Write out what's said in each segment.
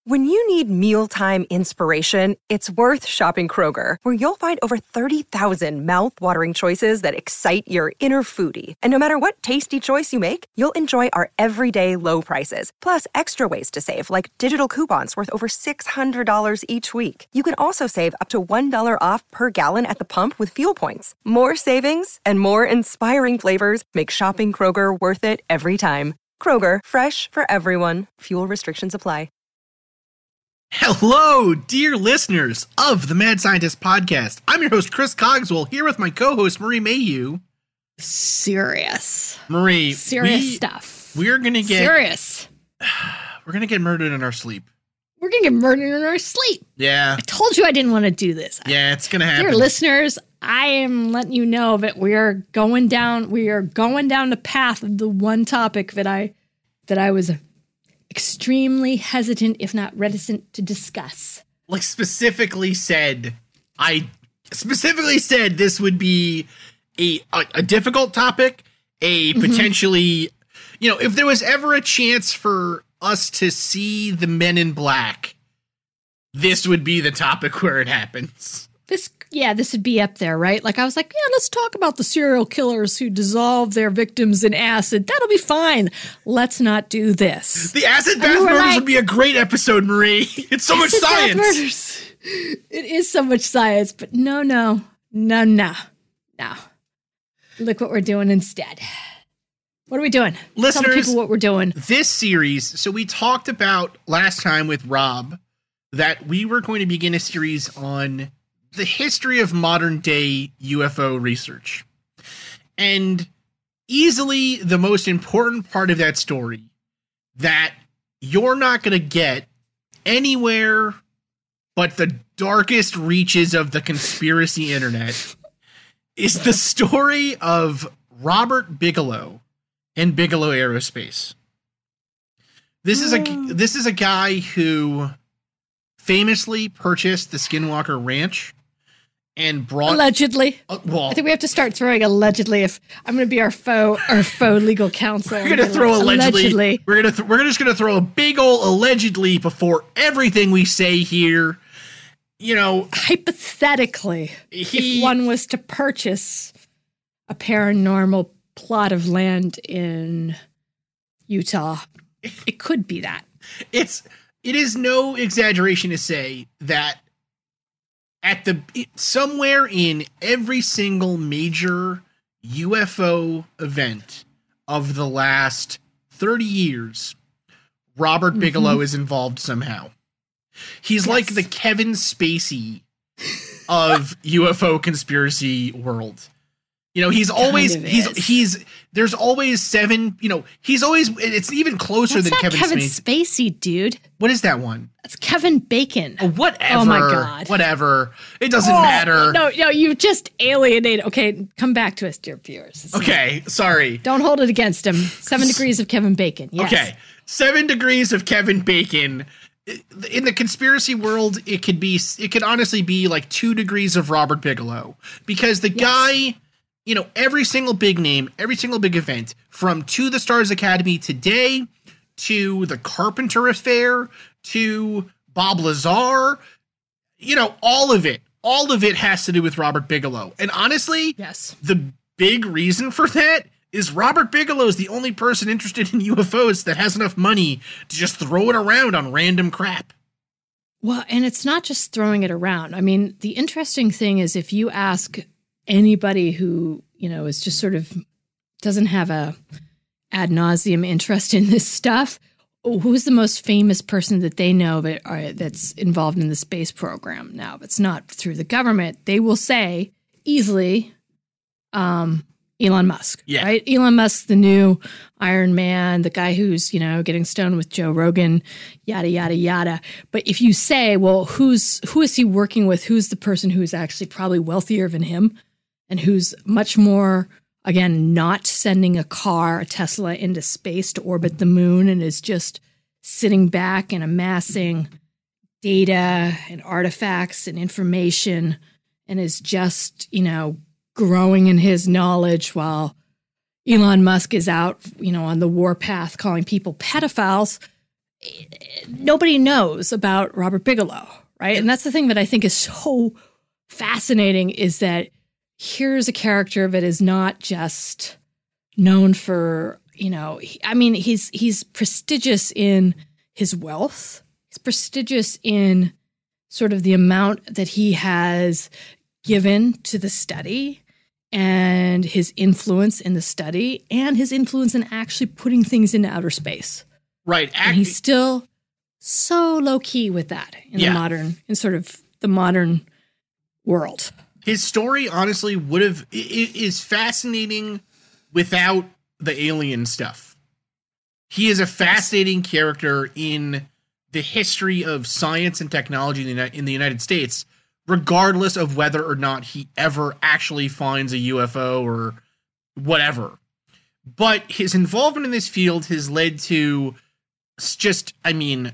When you need mealtime inspiration, it's worth shopping Kroger, where you'll find over 30,000 mouth-watering choices that excite your inner foodie. And no matter what tasty choice you make, you'll enjoy our everyday low prices, plus extra ways to save, like digital coupons worth over $600 each week. You can also save up to $1 off per gallon at the pump with fuel points. More savings and more inspiring flavors make shopping Kroger worth it every time. Kroger, fresh for everyone. Fuel restrictions apply. Hello, dear listeners of the Mad Scientist Podcast. I'm your host, Chris Cogswell, here with my co-host, Marie Mayhew. Serious. Marie. Serious stuff. We're going to get... Serious. We're going to get murdered in our sleep. We're going to get murdered in our sleep. Yeah. I told you I didn't want to do this. Yeah, it's going to happen. Dear listeners, I am letting you know that we are going down the path of the one topic that I was extremely hesitant, if not reticent, to discuss. I specifically said this would be a difficult topic, potentially, if there was ever a chance for us to see the Men in Black, this would be the topic where it happens. This would be up there, right? Like, I was like, yeah, let's talk about the serial killers who dissolve their victims in acid. That'll be fine. Let's not do this. The acid bath murders would be a great episode, Marie. It's so much science. It is so much science, but no. Look what we're doing instead. What are we doing? Listeners, tell people what we're doing. This series, so we talked about last time with Rob that we were going to begin a series on the history of modern day UFO research. And easily the most important part of that story that you're not going to get anywhere but the darkest reaches of the conspiracy internet is the story of Robert Bigelow and Bigelow Aerospace. This is a guy who famously purchased the Skinwalker Ranch and brought allegedly. I think we have to start throwing allegedly. If I'm going to be our faux legal counsel, we're going to throw allegedly. We're just going to throw a big old allegedly before everything we say here. Hypothetically, if one was to purchase a paranormal plot of land in Utah, it could be that. It is no exaggeration to say that somewhere in every single major UFO event of the last 30 years, Robert Bigelow is involved somehow. He's like the Kevin Spacey of UFO conspiracy world. He's always there's always seven, he's always, it's even closer than Kevin Spacey, dude. What is that one? That's Kevin Bacon. Oh, whatever. Oh my God. Whatever. It doesn't matter. No, you just alienated. Okay, come back to us, dear viewers. Okay, sorry. Don't hold it against him. 7 degrees of Kevin Bacon. Yes. Okay, 7 degrees of Kevin Bacon. In the conspiracy world, it could honestly be like 2 degrees of Robert Bigelow, because the guy, every single big name, every single big event, from To the Stars Academy today, to the Carpenter Affair, to Bob Lazar, all of it has to do with Robert Bigelow. And honestly, the big reason for that is Robert Bigelow is the only person interested in UFOs that has enough money to just throw it around on random crap. Well, and it's not just throwing it around. I mean, the interesting thing is if you ask anybody who, is just sort of doesn't have a ad nauseum interest in this stuff, who's the most famous person that they know that's involved in the space program now? If it's not through the government, they will say easily, Elon Musk, right? Elon Musk, the new Iron Man, the guy who's, getting stoned with Joe Rogan, yada, yada, yada. But if you say, well, who is he working with? Who's the person who's actually probably wealthier than him and who's much more, again, not sending a Tesla into space to orbit the moon and is just sitting back and amassing data and artifacts and information and is just, growing in his knowledge while Elon Musk is out, on the warpath calling people pedophiles. nobody knows about Robert Bigelow, right? And that's the thing that I think is so fascinating, is that here's a character that is not just known for, he's prestigious in his wealth. He's prestigious in sort of the amount that he has given to the study and his influence in the study and his influence in actually putting things into outer space. Right. And he's still so low key with that in the modern world. His story honestly is fascinating without the alien stuff. He is a fascinating character in the history of science and technology in the United States, regardless of whether or not he ever actually finds a UFO or whatever. But his involvement in this field has led to the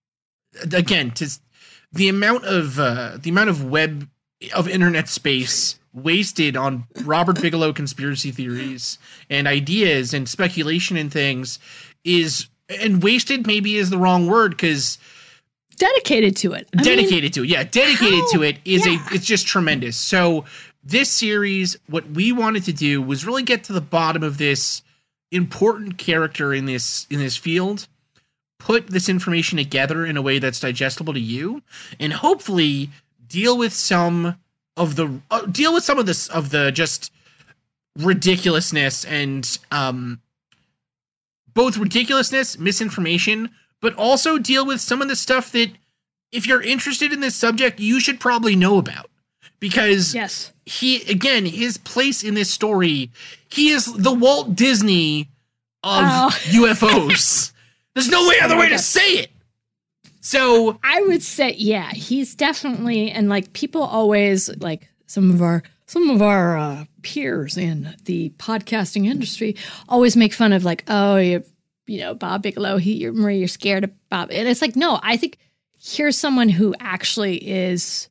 amount of web of internet space wasted on Robert Bigelow conspiracy theories and ideas and speculation and things and wasted maybe is the wrong word, because dedicated to it. It's just tremendous. So this series, what we wanted to do was really get to the bottom of this important character in this field, put this information together in a way that's digestible to you, and hopefully deal with some of the just ridiculousness and both ridiculousness, misinformation, but also deal with some of the stuff that, if you're interested in this subject, you should probably know about. Because his place in this story, he is the Walt Disney of UFOs. There's no other way to say it. So I would say, he's definitely, and like people always, like some of our peers in the podcasting industry always make fun of, like, oh, Bob Bigelow, you're scared of Bob. And it's like, no, I think here's someone who actually is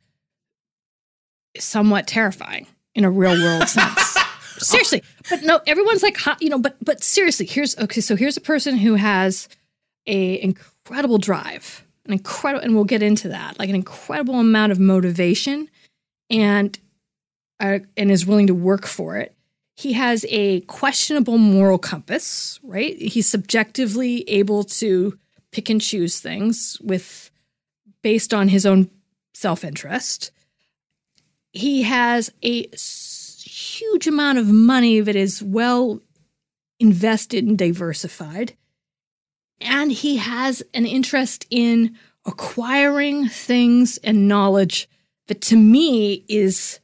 somewhat terrifying in a real world sense. Seriously. But no, everyone's like, but seriously, here's a person who has a incredible drive, and we'll get into that, like an incredible amount of motivation and is willing to work for it. He has a questionable moral compass, right? He's subjectively able to pick and choose things based on his own self-interest. He has a huge amount of money that is well invested and diversified. And he has an interest in acquiring things and knowledge that, to me, is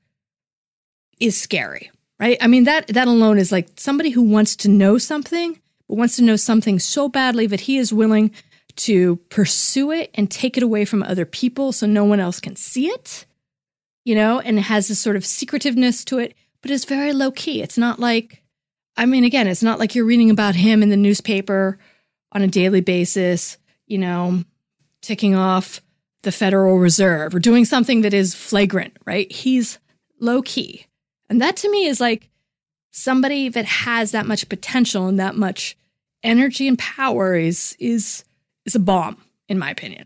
scary, right? I mean, that alone is like somebody who wants to know something, but wants to know something so badly that he is willing to pursue it and take it away from other people so no one else can see it, and has this sort of secretiveness to it, but it's very low key. It's not like, it's not like you're reading about him in the newspaper on a daily basis, ticking off the Federal Reserve or doing something that is flagrant, right? He's low key. And that to me is like somebody that has that much potential and that much energy and power is a bomb, in my opinion.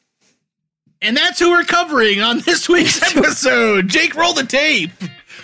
And that's who we're covering on this week's episode. Jake, roll the tape.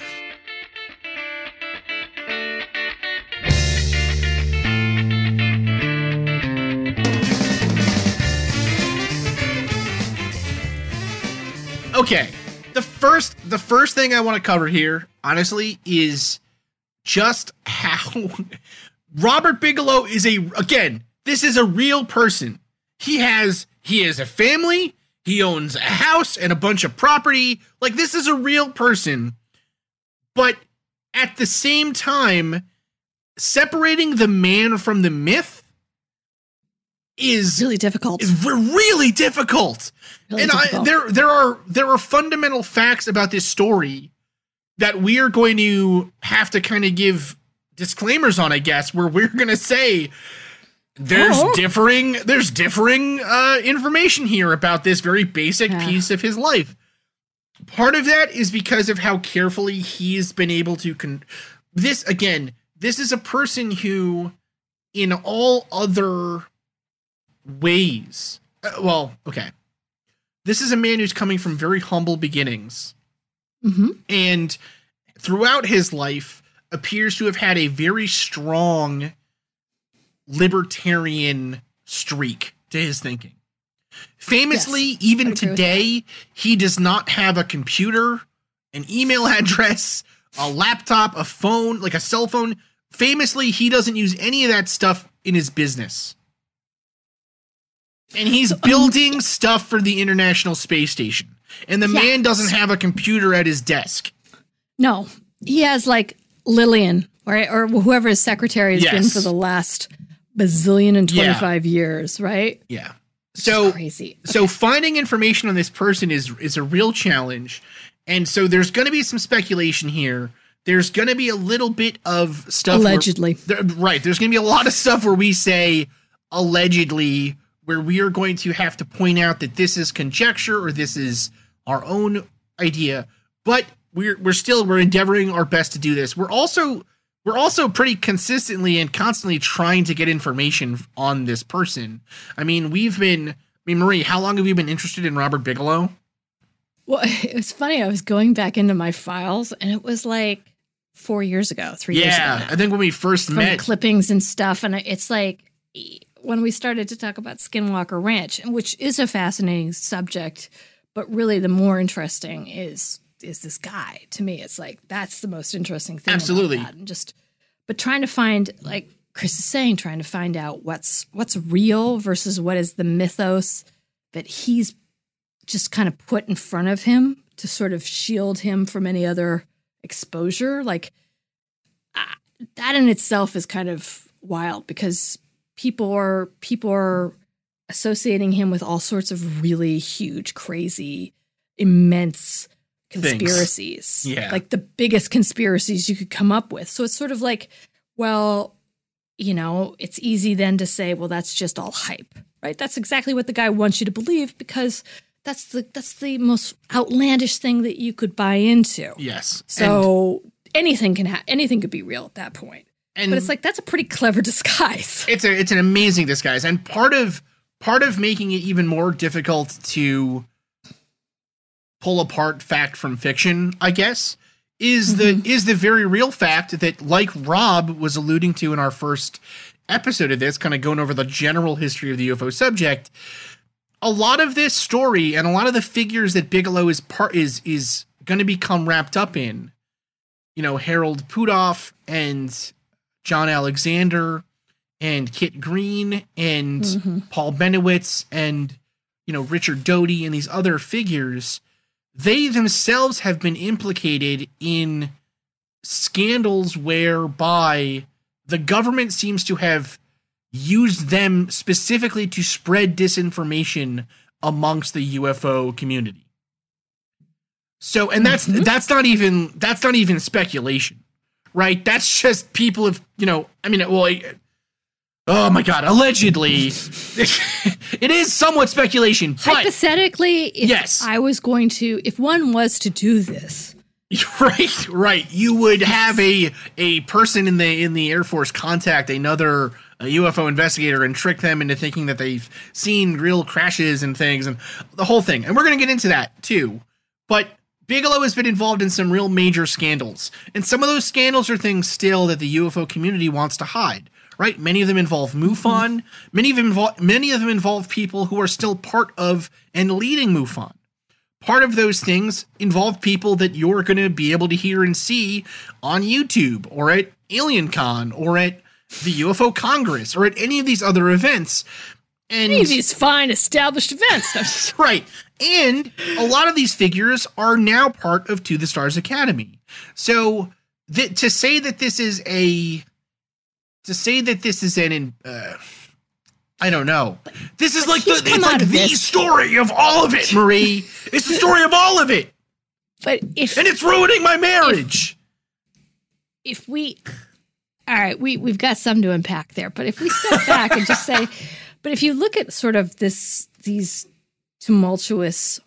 Okay, the first thing I want to cover here, honestly, is just how Robert Bigelow is this is a real person. He has a family, he owns a house and a bunch of property. Like, this is a real person. But at the same time, separating the man from the myth is really difficult. Really difficult. There are fundamental facts about this story that we are going to have to kind of give disclaimers on, I guess, where we're going to say there's differing information here about this very basic piece of his life. Part of that is because of how carefully he's been able to this is a person who, in all other ways. Okay. This is a man who's coming from very humble beginnings. Mm-hmm. And throughout his life appears to have had a very strong libertarian streak to his thinking. Famously, Yes, even I'd agree with today, he does not have a computer, an email address, a laptop, a phone, like a cell phone. Famously, he doesn't use any of that stuff in his business. And he's building stuff for the International Space Station. And the man doesn't have a computer at his desk. No, he has like Lillian, right? Or whoever his secretary has been for the last bazillion and 25 years, right? Yeah. So crazy. So finding information on this person is a real challenge. And so there's going to be some speculation here. There's going to be a little bit of stuff. Allegedly. Right. There's going to be a lot of stuff where we say allegedly, where we are going to have to point out that this is conjecture or this is our own idea. But we're endeavoring our best to do this. We're also pretty consistently and constantly trying to get information on this person. I mean, Marie, how long have you been interested in Robert Bigelow? Well, it was funny. I was going back into my files and it was like 4 years ago, 3 years ago. Yeah, I think when we first met. Clippings and stuff. And it's like when we started to talk about Skinwalker Ranch, which is a fascinating subject, but really the more interesting is this guy. To me, it's like that's the most interesting thing. Absolutely. About that. And but trying to find, like Chris is saying, trying to find out what's real versus what is the mythos that he's just kind of put in front of him to sort of shield him from any other exposure. Like that in itself is kind of wild because people are associating him with all sorts of really huge, crazy, immense conspiracies. Yeah. Like the biggest conspiracies you could come up with. So it's sort of like, well, it's easy then to say, well, that's just all hype, right? That's exactly what the guy wants you to believe because that's the most outlandish thing that you could buy into. Yes. So anything could be real at that point. And but it's like that's a pretty clever disguise. It's an amazing disguise, and part of making it even more difficult to pull apart fact from fiction, I guess, is the very real fact that, like Rob was alluding to in our first episode of this, kind of going over the general history of the UFO subject. A lot of this story and a lot of the figures that Bigelow is going to become wrapped up in, Harold Pudoff and John Alexander and Kit Green and Paul Benowitz and, Richard Doty and these other figures, they themselves have been implicated in scandals whereby the government seems to have used them specifically to spread disinformation amongst the UFO community. So, and that's not even speculation, right? That's just people have, oh my God, allegedly, it is somewhat speculation. But hypothetically, if one was to do this, right, you would have a person in the Air Force contact another UFO investigator and trick them into thinking that they've seen real crashes and things and the whole thing. And we're going to get into that too. But Bigelow has been involved in some real major scandals. And some of those scandals are things still that the UFO community wants to hide, right? Many of them involve MUFON. Many of them involve people who are still part of and leading MUFON. Part of those things involve people that you're going to be able to hear and see on YouTube or at AlienCon or at the UFO Congress or at any of these other events. And any of these fine established events. Right. And a lot of these figures are now part of To the Stars Academy. So to say that this is an I don't know. This is like the story of all of it, Marie. It's the story of all of it. And it's ruining my marriage. All right, we've got some to unpack there, but if we step back and just say, but if you look at sort of these tumultuous,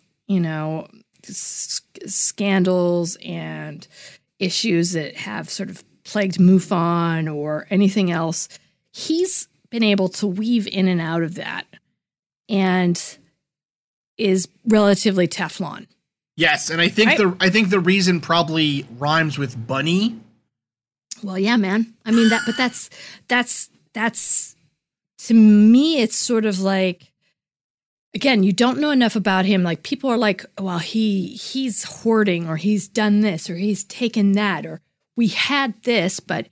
scandals and issues that have sort of plagued MUFON or anything else, he's been able to weave in and out of that and is relatively Teflon. Yes, and I think right? I think the reason probably rhymes with bunny. Well, yeah, man. I mean but that's to me, it's sort of like, again, you don't know enough about him. Like, people are like, well, he's hoarding, or he's done this, or he's taken that, or we had this, but,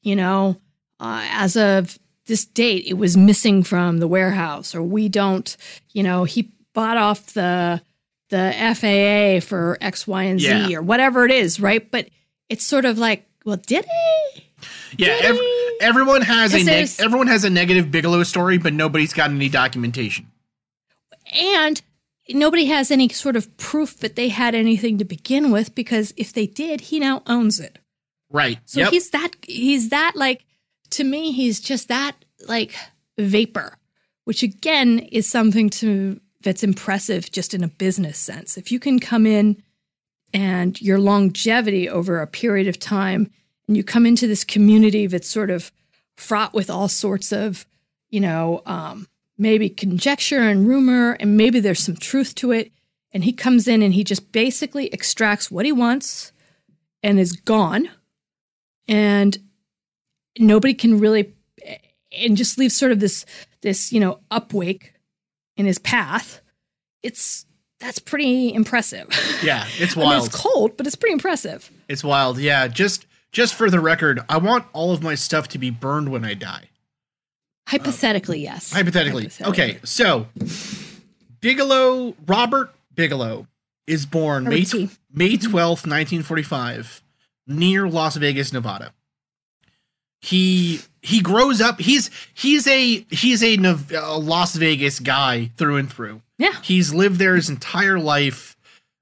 as of this date, it was missing from the warehouse, or we don't, he bought off the FAA for X, Y, and Z, or whatever it is, right? But it's sort of like, well, did he? Yeah, everyone has a negative Bigelow story, but nobody's got any documentation. And nobody has any sort of proof that they had anything to begin with, because if they did, he now owns it. Right. So he's that like, to me, he's just that like vapor, which again is something that's impressive just in a business sense. If you can come in and your longevity over a period of time, and you come into this community that's sort of fraught with all sorts of, maybe conjecture and rumor, and maybe there's some truth to it. And he comes in and he just basically extracts what he wants and is gone. And nobody can really, and just leaves sort of this upwake in his path. That's pretty impressive. Yeah, it's wild. I mean, it's cold, but it's pretty impressive. It's wild. Yeah, just for the record, I want all of my stuff to be burned when I die. Hypothetically, yes. Hypothetically. Okay, so Robert Bigelow is born May 12th, 1945, near Las Vegas, Nevada. He grows up. He's a Las Vegas guy through and through. Yeah. He's lived there his entire life.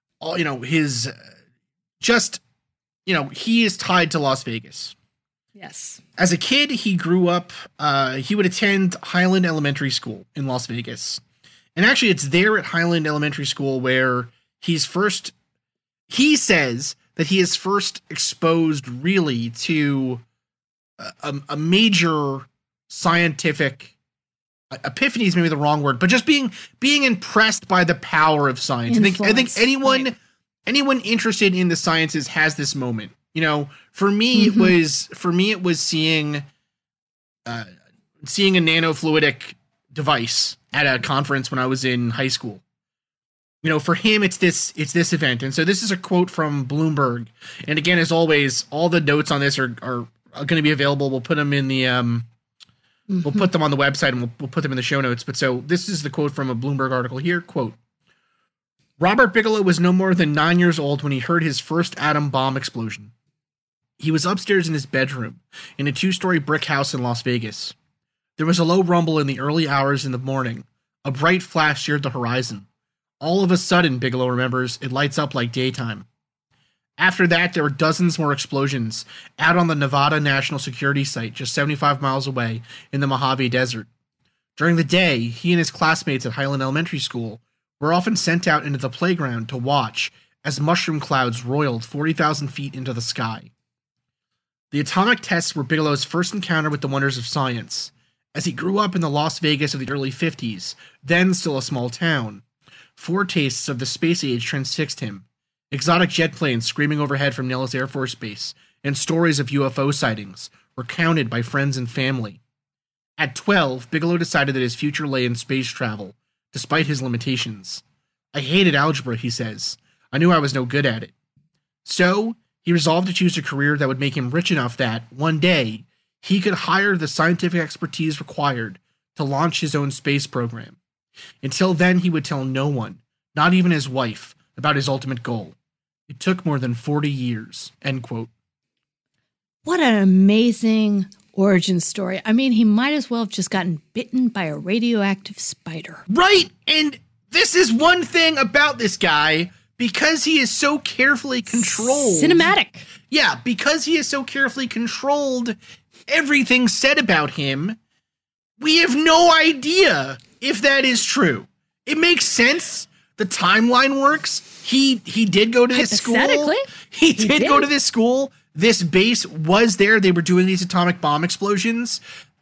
He is tied to Las Vegas. Yes. As a kid, he grew up, he would attend Highland Elementary School in Las Vegas. And actually, it's there at Highland Elementary School where he says that he is first exposed really to a major scientific epiphany is maybe the wrong word, but just being impressed by the power of science. I think anyone interested in the sciences has this moment. For me, it was seeing a nanofluidic device at a conference when I was in high school. For him, it's this event. And so this is a quote from Bloomberg. And again, as always, all the notes on this are going to be available. We'll put them in the, we'll put them on the website, and we'll put them in the show notes. But so this is the quote from a Bloomberg article here. Quote, Robert Bigelow was no more than 9 years old when he heard his first atom bomb explosion. He was upstairs in his bedroom in a 2-story brick house in Las Vegas. There was a low rumble in the early hours in the morning. A bright flash seared the horizon. All of a sudden, Bigelow remembers, it lights up like daytime. After that, there were dozens more explosions out on the Nevada National Security Site just 75 miles away in the Mojave Desert. During the day, he and his classmates at Highland Elementary School were often sent out into the playground to watch as mushroom clouds roiled 40,000 feet into the sky. The atomic tests were Bigelow's first encounter with the wonders of science. As he grew up in the Las Vegas of the early 50s, then still a small town, foretastes of the space age transfixed him. Exotic jet planes screaming overhead from Nellis Air Force Base and stories of UFO sightings were counted by friends and family. At 12, Bigelow decided that his future lay in space travel, despite his limitations. I hated algebra, he says. I knew I was no good at it. So, he resolved to choose a career that would make him rich enough that, one day, he could hire the scientific expertise required to launch his own space program. Until then, he would tell no one, not even his wife, about his ultimate goal. It took more than 40 years, end quote. What an amazing origin story. I mean, he might as well have just gotten bitten by a radioactive spider. Right! And this is one thing about this guy, because he is so carefully controlled. Cinematic. Yeah, because he is so carefully controlled, everything said about him, we have no idea if that is true. It makes sense. The timeline works. He did go to this school. He did go to this school. This base was there. They were doing these atomic bomb explosions.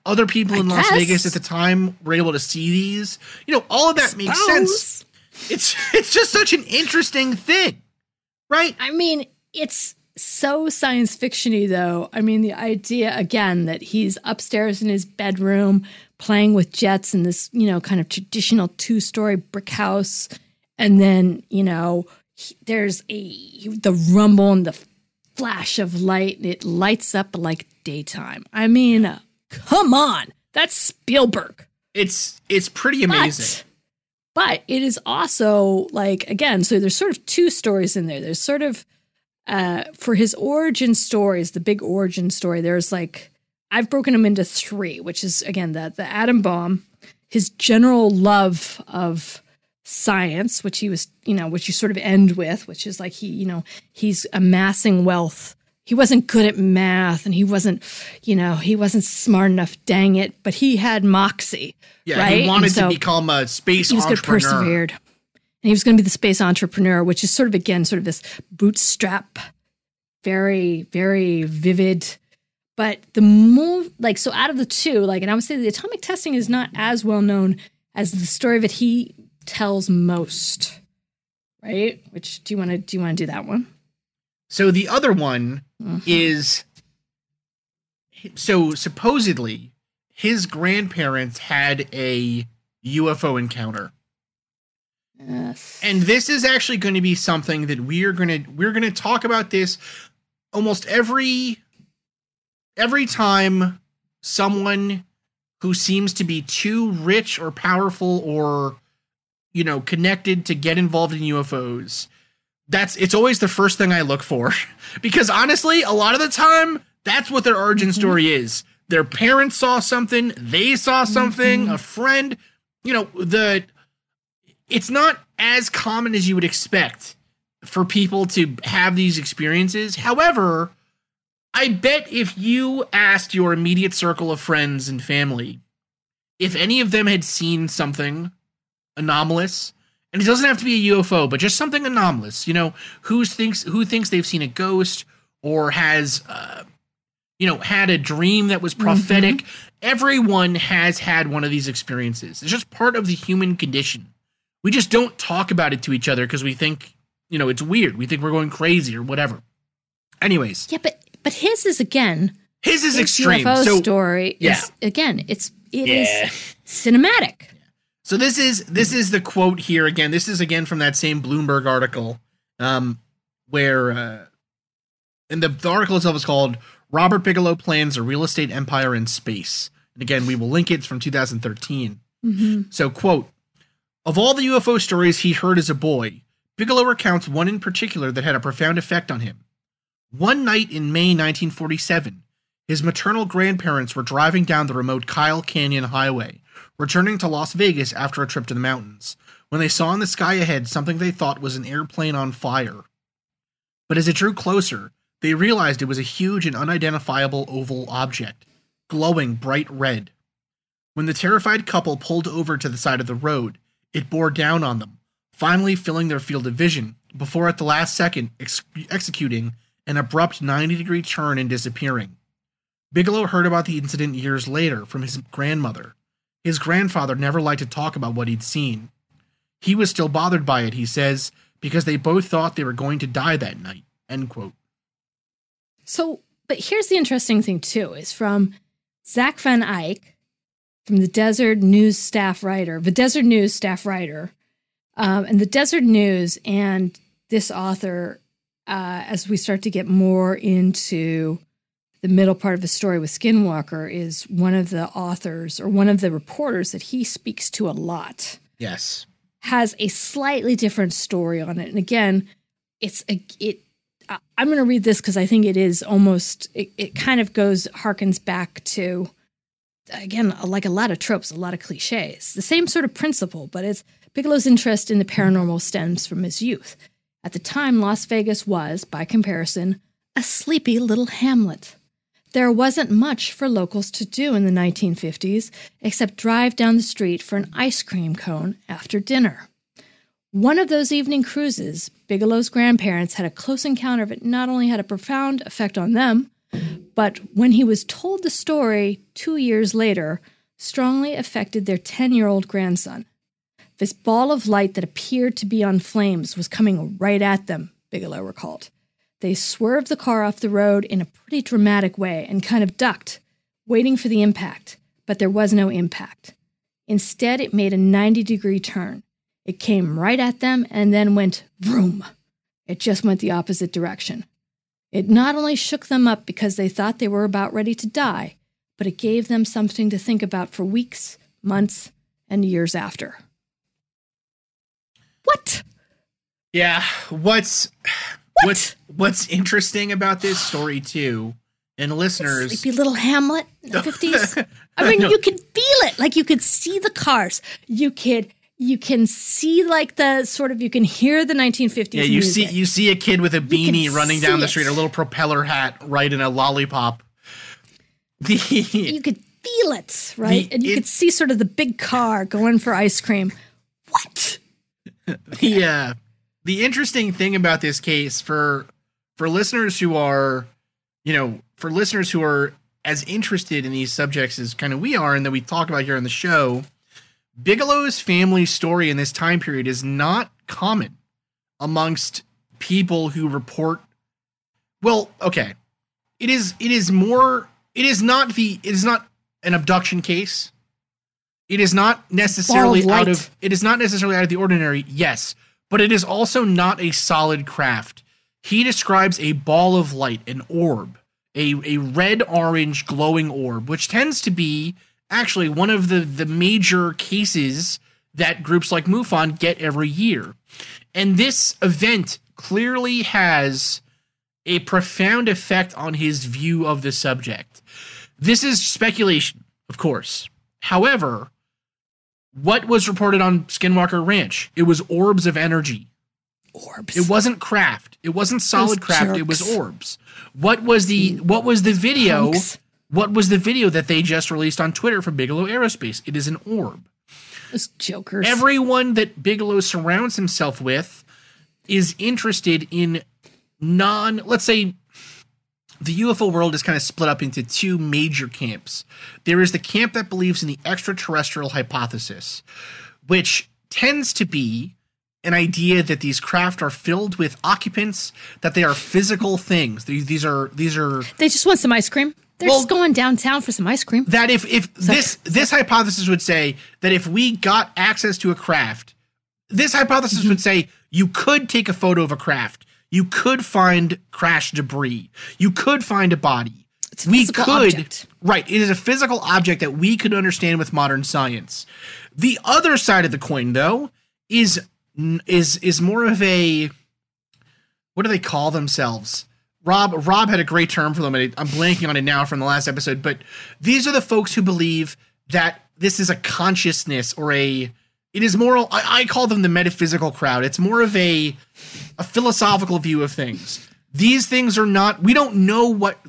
other people in Las Vegas at the time were able to see these. You know, all of that makes sense. It's just such an interesting thing, right? I mean, it's so science fiction-y, though. I mean, the idea, again, that he's upstairs in his bedroom playing with jets in this, you know, kind of traditional 2-story brick house. And then, you know, there's the rumble and the flash of light. It lights up like daytime. I mean, come on. That's Spielberg. It's pretty amazing. But it is also, like, again, so there's sort of 2 stories in there. There's sort of, for his origin stories, the big origin story, there's like, I've broken them into 3, which is, again, the atom bomb, his general love of science, which he was, you know, which you sort of end with, which is like he's amassing wealth. He wasn't good at math and he wasn't smart enough, dang it, but he had moxie. Yeah, right? He wanted to become a space entrepreneur. He was persevered. And he was going to be the space entrepreneur, which is sort of, again, sort of this bootstrap, very, very vivid. But the move, like, so out of the 2, like, and I would say the atomic testing is not as well known as the story that he tells most, right? Which do you want to do that one? So the other one is, so supposedly his grandparents had a UFO encounter. Yes. And this is actually going to be something that we're going to talk about this almost every time someone who seems to be too rich or powerful or, you know, connected to get involved in UFOs. It's always the first thing I look for, because honestly, a lot of the time that's what their origin story is. Their parents saw something, they saw something, a friend, you know, it's not as common as you would expect for people to have these experiences. However, I bet if you asked your immediate circle of friends and family if any of them had seen something anomalous, and it doesn't have to be a UFO, but just something anomalous, you know, who thinks they've seen a ghost or has, had a dream that was prophetic. Everyone has had one of these experiences. It's just part of the human condition. We just don't talk about it to each other because we think, you know, it's weird. We think we're going crazy or whatever. Anyways. Yeah, but his is extreme. UFO story is, again, it is cinematic. So this is the quote here again. This is again from that same Bloomberg article, where and the article itself is called "Robert Bigelow Plans a Real Estate Empire in Space." And again, we will link it. It's from 2013. So, quote, "Of all the UFO stories he heard as a boy, Bigelow recounts one in particular that had a profound effect on him. One night in May 1947, his maternal grandparents were driving down the remote Kyle Canyon Highway, returning to Las Vegas after a trip to the mountains, when they saw in the sky ahead something they thought was an airplane on fire. But as it drew closer, they realized it was a huge and unidentifiable oval object, glowing bright red. When the terrified couple pulled over to the side of the road, it bore down on them, finally filling their field of vision, before at the last second executing an abrupt 90-degree turn and disappearing. Bigelow heard about the incident years later from his grandmother. His grandfather never liked to talk about what he'd seen. He was still bothered by it, he says, because they both thought they were going to die that night." End quote. So, but here's the interesting thing, too, is from Zach Van Eyck, from the Desert News staff writer, and the Desert News and this author, as we start to get more into the middle part of the story with Skinwalker, is one of the authors or one of the reporters that he speaks to a lot. Yes. Has a slightly different story on it. And again, I'm going to read this because I think it is almost, it kind of harkens back to, again, like a lot of tropes, a lot of cliches. The same sort of principle, but it's Bigelow's interest in the paranormal stems from his youth. At the time, Las Vegas was, by comparison, a sleepy little hamlet. There wasn't much for locals to do in the 1950s except drive down the street for an ice cream cone after dinner. One of those evening cruises, Bigelow's grandparents had a close encounter that not only had a profound effect on them, But when he was told the story 2 years later, strongly affected their 10-year-old grandson. This ball of light that appeared to be on flames was coming right at them, Bigelow recalled. They swerved the car off the road in a pretty dramatic way and kind of ducked, waiting for the impact, but there was no impact. Instead, it made a 90-degree turn. It came right at them and then went vroom. It just went the opposite direction. It not only shook them up because they thought they were about ready to die, but it gave them something to think about for weeks, months, and years after. What? Yeah, what's interesting about this story too, and listeners, Sleepy Little Hamlet in the 50s. I mean, you could feel it. Like, you could see the cars. You can see, like, the sort of, you can hear the 1950s yeah, music. you see a kid with a beanie running down the street, a little propeller hat, right, in a lollipop. You could feel it, right? And you could see sort of the big car going for ice cream. What? The interesting thing about this case for listeners who are, for listeners who are as interested in these subjects as kind of we are and that we talk about here on the show, Bigelow's family story in this time period is not common amongst people who report. Well, okay. It is not an abduction case. It is not necessarily out of the ordinary, yes, but it is also not a solid craft. He describes a ball of light, an orb, a red-orange glowing orb, which tends to be actually one of the major cases that groups like MUFON get every year. And this event clearly has a profound effect on his view of the subject. This is speculation, of course. However, what was reported on Skinwalker Ranch? It was orbs of energy. Orbs. It wasn't craft. It wasn't solid craft. Jerks. It was orbs. What was the video? Punks. What was the video that they just released on Twitter from Bigelow Aerospace? It is an orb. Those jokers. Everyone that Bigelow surrounds himself with is interested in let's say, the UFO world is kind of split up into two major camps. There is the camp that believes in the extraterrestrial hypothesis, which tends to be an idea that these craft are filled with occupants, that they are physical things. These are. They just want some ice cream. They're just going downtown for some ice cream. That if this hypothesis would say that if we got access to a craft, this hypothesis would say you could take a photo of a craft. You could find crash debris. You could find a body. It's a physical object. Right. It is a physical object that we could understand with modern science. The other side of the coin, though, is more of a, what do they call themselves? Rob had a great term for them, and I'm blanking on it now from the last episode, but these are the folks who believe that this is a consciousness or it is moral. I call them the metaphysical crowd. It's more of a philosophical view of things. These things are not, we don't know what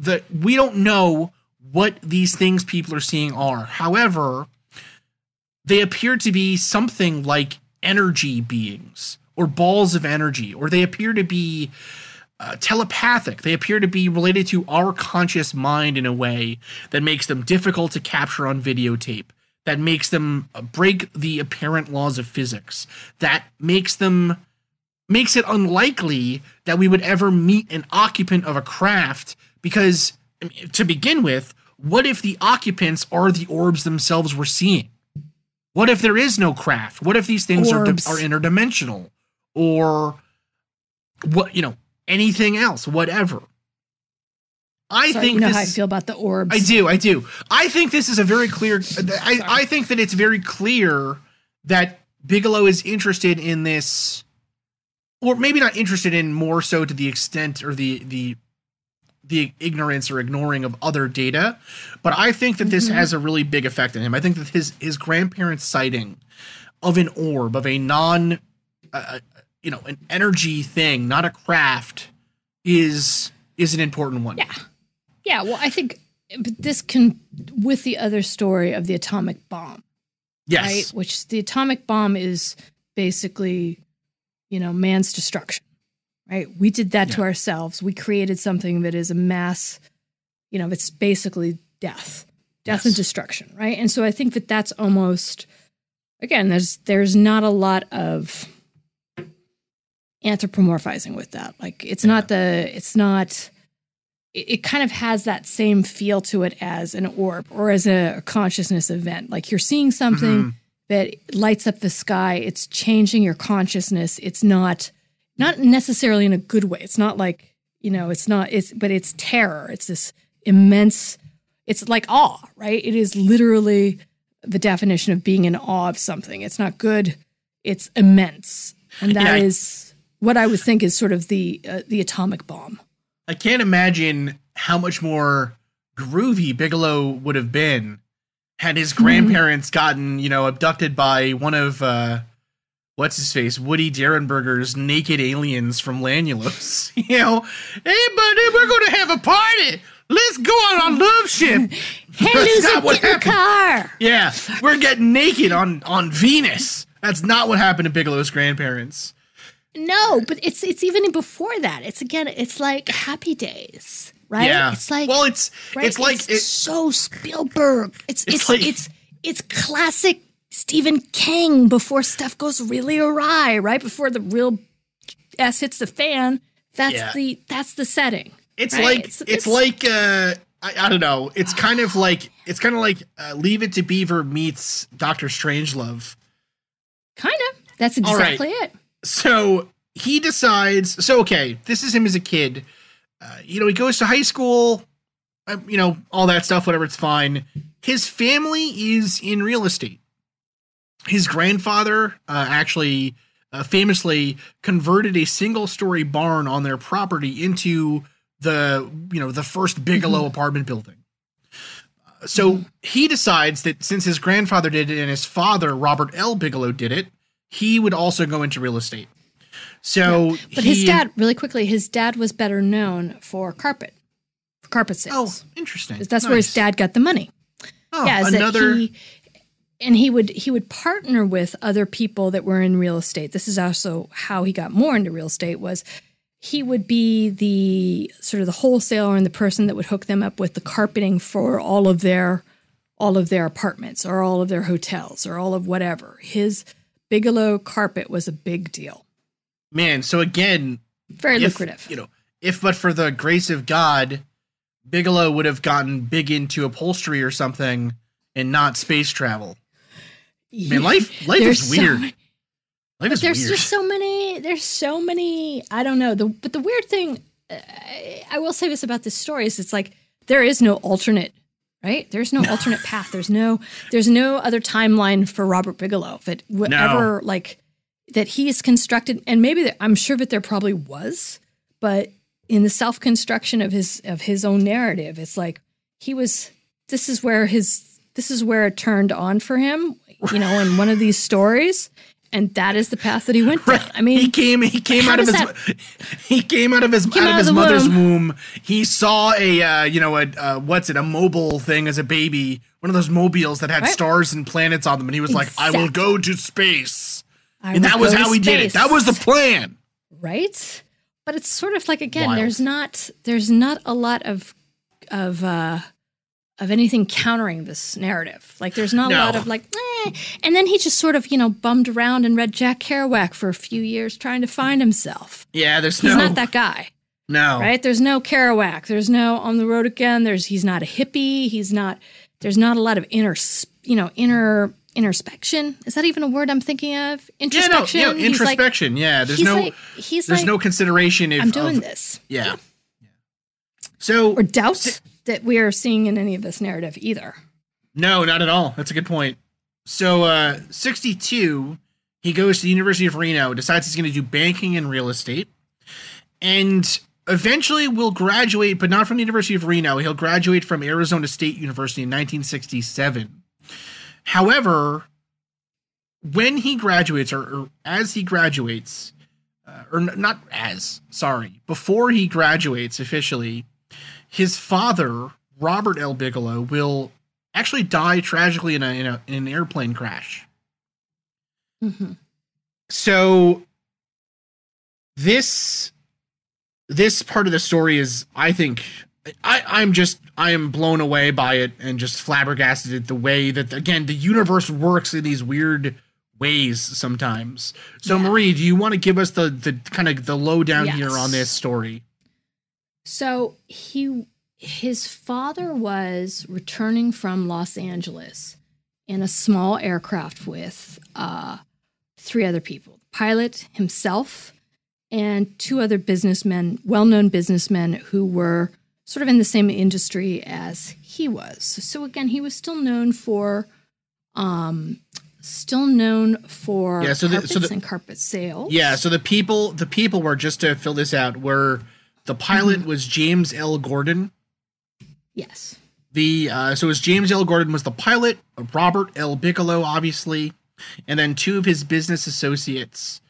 these things people are seeing are. However, they appear to be something like energy beings or balls of energy, or they appear to be telepathic. They appear to be related to our conscious mind in a way that makes them difficult to capture on videotape, that makes them break the apparent laws of physics, that makes it unlikely that we would ever meet an occupant of a craft, because, to begin with, what if the occupants are the orbs themselves we're seeing? What if there is no craft? What if these things are interdimensional, or anything else, whatever? I think how I feel about the orbs. I do. I think this is a very clear. I think that it's very clear that Bigelow is interested in this, or maybe not interested in, more so to the extent or the ignorance or ignoring of other data. But I think that this has a really big effect on him. I think that his grandparents' sighting of an orb, of a an energy thing, not a craft, is an important one. Yeah. Yeah, well, I think this can, with the other story of the atomic bomb. Yes. Right? Which the atomic bomb is basically, man's destruction, right? We did that to ourselves. We created something that is a mass it's basically death and destruction, right? And so I think that that's almost, again, there's not a lot of anthropomorphizing with that. Like it kind of has that same feel to it as an orb or as a consciousness event. Like you're seeing something that lights up the sky. It's changing your consciousness. It's not necessarily in a good way. It's not like, but it's terror. It's this immense, it's like awe, right? It is literally the definition of being in awe of something. It's not good. It's immense. And that is what I would think is sort of the atomic bomb. I can't imagine how much more groovy Bigelow would have been had his grandparents gotten, abducted by one of, what's-his-face, Woody Derenberger's naked aliens from Lanulos. Hey, buddy, we're going to have a party. Let's go on a love ship. Hey, loser, get in the car. Yeah, we're getting naked on Venus. That's not what happened to Bigelow's grandparents. No, but it's even before that. It's like Happy Days, right? Yeah. It's like, well, it's so Spielberg. It's classic Stephen King before stuff goes really awry, right? Before the real S hits the fan. That's the setting. It's right? like I don't know. It's kind of like Leave It to Beaver meets Dr. Strangelove. Kind of. That's exactly it. So he decides. So okay, this is him as a kid. He goes to high school. All that stuff. Whatever, it's fine. His family is in real estate. His grandfather actually famously converted a single-story barn on their property into the first Bigelow apartment building. So he decides that since his grandfather did it and his father, Robert L. Bigelow, did it, he would also go into real estate. So, but his dad, really quickly, his dad was better known for carpet sales. Oh, interesting. That's where his dad got the money. Oh, yeah, another. He would partner with other people that were in real estate. This is also how he got more into real estate. Was he would be the sort of the wholesaler and the person that would hook them up with the carpeting for all of their apartments or all of their hotels or all of whatever. His Bigelow carpet was a big deal. Man, so again, very lucrative. If but for the grace of God, Bigelow would have gotten big into upholstery or something and not space travel. Man, life is weird. Life is weird. There's so many, I don't know. But the weird thing, I will say this about this story is it's like there is no alternate, right? There's no alternate path. There's no other timeline for Robert Bigelow that ever that he's constructed. And maybe I'm sure that there probably was, but in the self-construction of his own narrative, it's like this is where it turned on for him, in one of these stories. And that is the path that he went down. I mean, he came out of his mother's womb. He saw a mobile thing as a baby, one of those mobiles that had stars and planets on them, and he was like, "I will go to space," and that was how he did it. That was the plan, right? But it's sort of like again, Wild. there's not a lot of anything countering this narrative. Like there's not a lot of and then he just sort of, bummed around and read Jack Kerouac for a few years trying to find himself. Yeah, he's not that guy. No. Right? There's no Kerouac. There's no On the Road Again. He's not a hippie. There's not a lot of introspection. Is that even a word I'm thinking of? Introspection. Yeah, introspection. There's no consideration if I'm doing this. Yeah. So or doubt that we are seeing in any of this narrative either. No, not at all. That's a good point. So 62, he goes to the University of Reno, decides he's going to do banking and real estate, and eventually will graduate, but not from the University of Reno. He'll graduate from Arizona State University in 1967. However, when he graduates, or as he graduates, before he graduates officially, his father, Robert L. Bigelow, will actually die tragically in an airplane crash. Mm-hmm. So this part of the story is, I think, I am blown away by it and just flabbergasted at the way that, again, the universe works in these weird ways sometimes. So Marie, do you want to give us the kind of the lowdown here on this story? So his father was returning from Los Angeles in a small aircraft with 3 other people, the pilot himself and 2 other businessmen, well-known businessmen who were sort of in the same industry as he was. So again, he was still known for carpets and carpet sales. Yeah, so the people were, just to fill this out, were the pilot was James L. Gordon. Yes. So it was James L. Gordon was the pilot, Robert L. Bigelow, obviously, and then 2 of his business associates.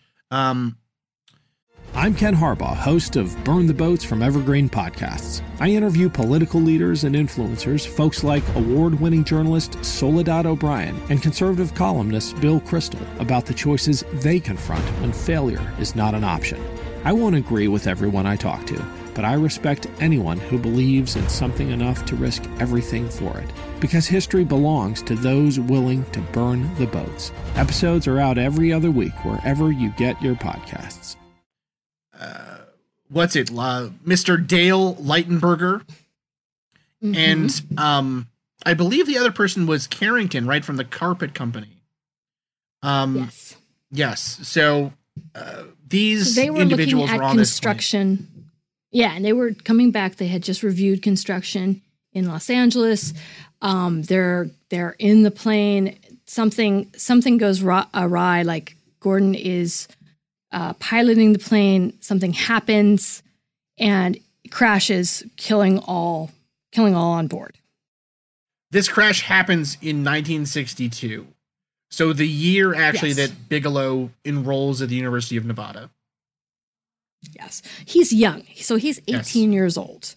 I'm Ken Harbaugh, host of Burn the Boats from Evergreen Podcasts. I interview political leaders and influencers, folks like award-winning journalist Soledad O'Brien and conservative columnist Bill Kristol, about the choices they confront when failure is not an option. I won't agree with everyone I talk to, but I respect anyone who believes in something enough to risk everything for it. Because history belongs to those willing to burn the boats. Episodes are out every other week wherever you get your podcasts. Mr. Dale Leitenberger. And I believe the other person was Carrington, right, from the carpet company. Yes. Yes. So these they were individuals looking at were on construction. This plane. Yeah, and they were coming back. They had just reviewed construction in Los Angeles. They're in the plane. Something goes awry. Like Gordon is piloting the plane. Something happens, and it crashes, killing all on board. This crash happens in 1962. So the year actually that Bigelow enrolls at the University of Nevada. Yes. He's young. So he's 18 years old.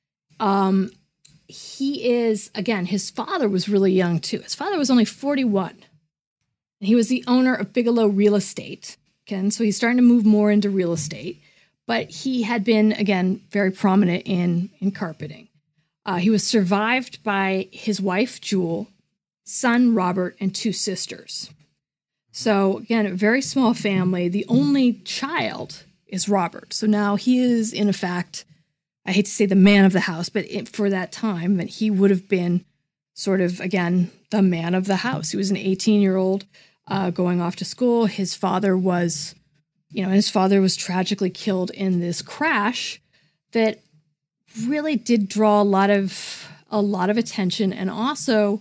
He is, again, his father was really young too. His father was only 41. And he was the owner of Bigelow Real Estate. Again, so he's starting to move more into real estate. But he had been, again, very prominent in carpeting. He was survived by his wife, Jewel, son, Robert, and 2 sisters. So, again, a very small family. The only child is Robert. So now he is, in effect, I hate to say the man of the house, but for that time, that he would have been sort of, again, the man of the house. He was an 18-year-old going off to school. His father was tragically killed in this crash that really did draw a lot of attention, and also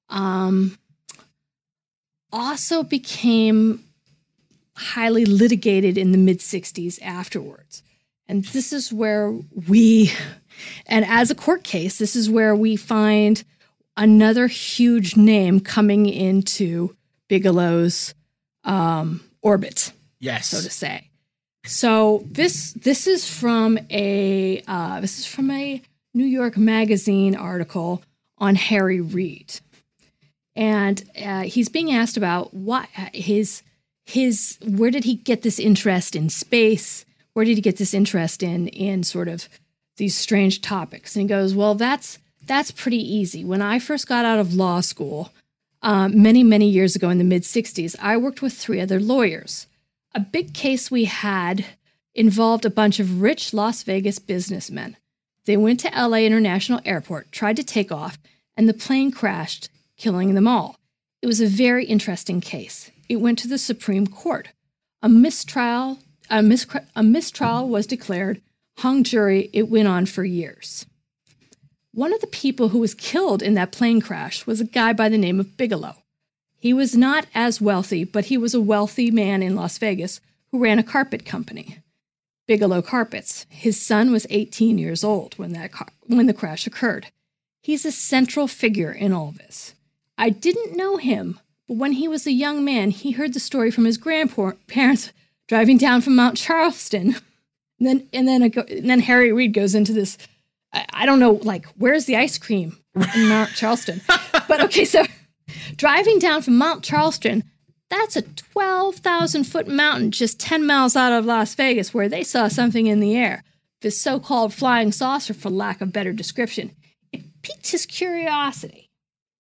became highly litigated in the mid-60s afterwards. And this is where and as a court case, this is where we find another huge name coming into Bigelow's orbit, so to say. So this is from a New York Magazine article on Harry Reid, and he's being asked about what where did he get this interest in space? Where did he get this interest in sort of these strange topics? And he goes, well, that's pretty easy. When I first got out of law school, many, many years ago in the mid-60s, I worked with 3 other lawyers. A big case we had involved a bunch of rich Las Vegas businessmen. They went to LA International Airport, tried to take off, and the plane crashed, killing them all. It was a very interesting case. It went to the Supreme Court. A mistrial was declared, hung jury. It went on for years. One of the people who was killed in that plane crash was a guy by the name of Bigelow. He was not as wealthy, but he was a wealthy man in Las Vegas who ran a carpet company, Bigelow Carpets. His son was 18 years old when the crash occurred. He's a central figure in all this. I didn't know him, but when he was a young man, he heard the story from his grandparents driving down from Mount Charleston. And then Harry Reid goes into this, I don't know, like, where's the ice cream in Mount Charleston? But okay, so driving down from Mount Charleston, that's a 12,000-foot mountain just 10 miles out of Las Vegas where they saw something in the air. his so-called flying saucer, for lack of better description. It piqued his curiosity.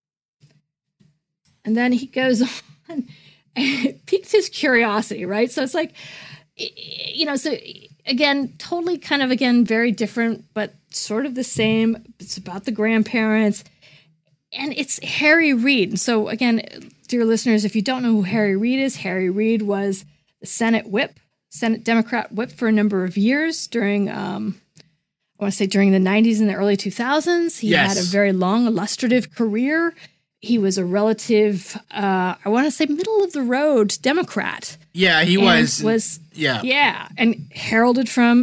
And then he goes on, and it piqued his curiosity, right? So it's like, so again, totally kind of, again, very different, but sort of the same. It's about the grandparents. And it's Harry Reid. So again, dear listeners, if you don't know who Harry Reid is, Harry Reid was the Senate Democrat whip for a number of years during, I want to say during the 90s and the early 2000s. He had a very long, illustrative career. He was a relative, I want to say middle of the road Democrat. Yeah, he was. Yeah. Yeah. And heralded from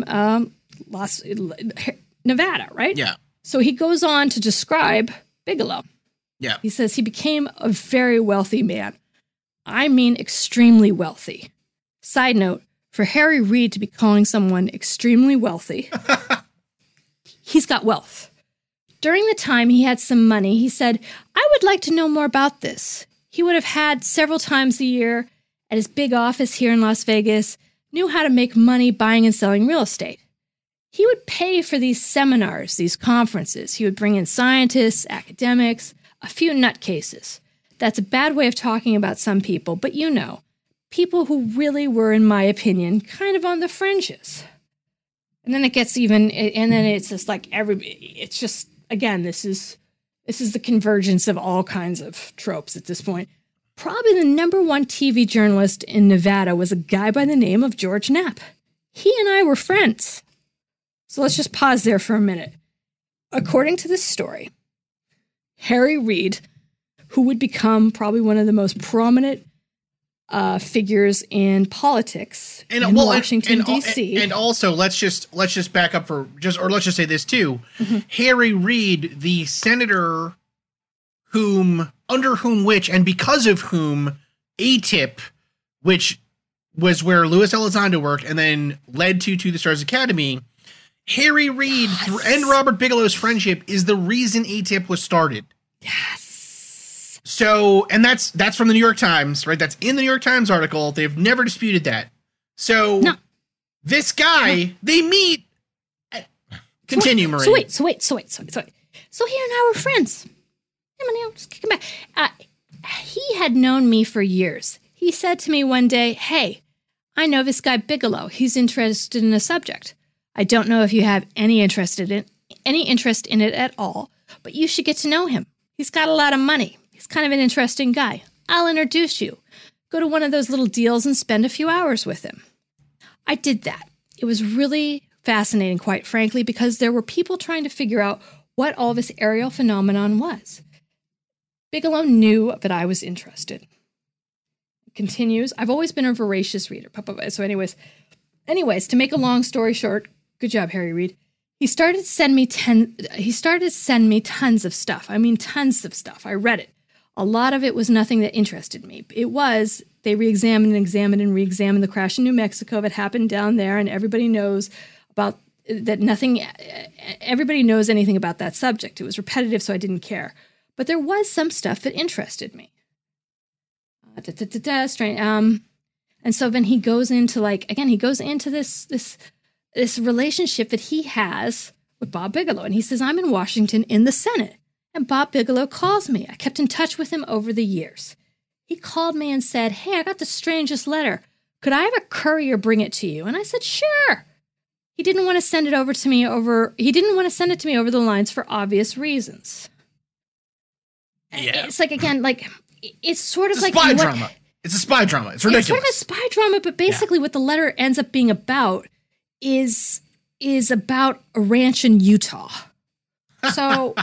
Nevada, right? Yeah. So he goes on to describe Bigelow. Yeah. He says he became a very wealthy man. I mean, extremely wealthy. Side note, for Harry Reid to be calling someone extremely wealthy, he's got wealth. During the time he had some money, he said, I would like to know more about this. He would have had several times a year at his big office here in Las Vegas, knew how to make money buying and selling real estate. He would pay for these seminars, these conferences. He would bring in scientists, academics, a few nutcases. That's a bad way of talking about some people, but people who really were, in my opinion, kind of on the fringes. And then it gets even, and then it's just like it's just, again, this is the convergence of all kinds of tropes at this point. Probably the number one TV journalist in Nevada was a guy by the name of George Knapp. He and I were friends. So let's just pause there for a minute. According to this story, Harry Reid, who would become probably one of the most prominent figures in politics in Washington, D.C. And also, let's just back up let's just say this too. Mm-hmm. Harry Reid, the senator because of whom ATIP, which was where Louis Elizondo worked and then led to the Stars Academy, Harry Reid and Robert Bigelow's friendship is the reason ATIP was started. Yes. So, and that's from the New York Times, right? That's in the New York Times article. They've never disputed that. So, this guy, they meet. Continue, Marie. So wait. So he and I were friends. Just kick him back. He had known me for years. He said to me one day, hey, I know this guy Bigelow. He's interested in a subject. I don't know if you have any interest in it at all, but you should get to know him. He's got a lot of money. He's kind of an interesting guy. I'll introduce you. Go to one of those little deals and spend a few hours with him. I did that. It was really fascinating, quite frankly, because there were people trying to figure out what all this aerial phenomenon was. Bigelow knew that I was interested. Continues. I've always been a voracious reader. So anyways, to make a long story short, good job, Harry Reid. He started to send me tons of stuff. I mean, tons of stuff. I read it. A lot of it was nothing that interested me. They re-examined and re-examined the crash in New Mexico that happened down there, and everybody knows about that. Everybody knows anything about that subject. It was repetitive, so I didn't care. But there was some stuff that interested me. And so then he goes into this relationship that he has with Bob Bigelow. And he says, I'm in Washington in the Senate. And Bob Bigelow calls me. I kept in touch with him over the years. He called me and said, hey, I got the strangest letter. Could I have a courier bring it to you? And I said, sure. He didn't want to send it to me over the lines for obvious reasons. Yeah. It's like, again, like, it's sort of like spy drama. It's a spy drama. It's ridiculous. It's sort of a spy drama, but basically what the letter ends up being about is about a ranch in Utah. So,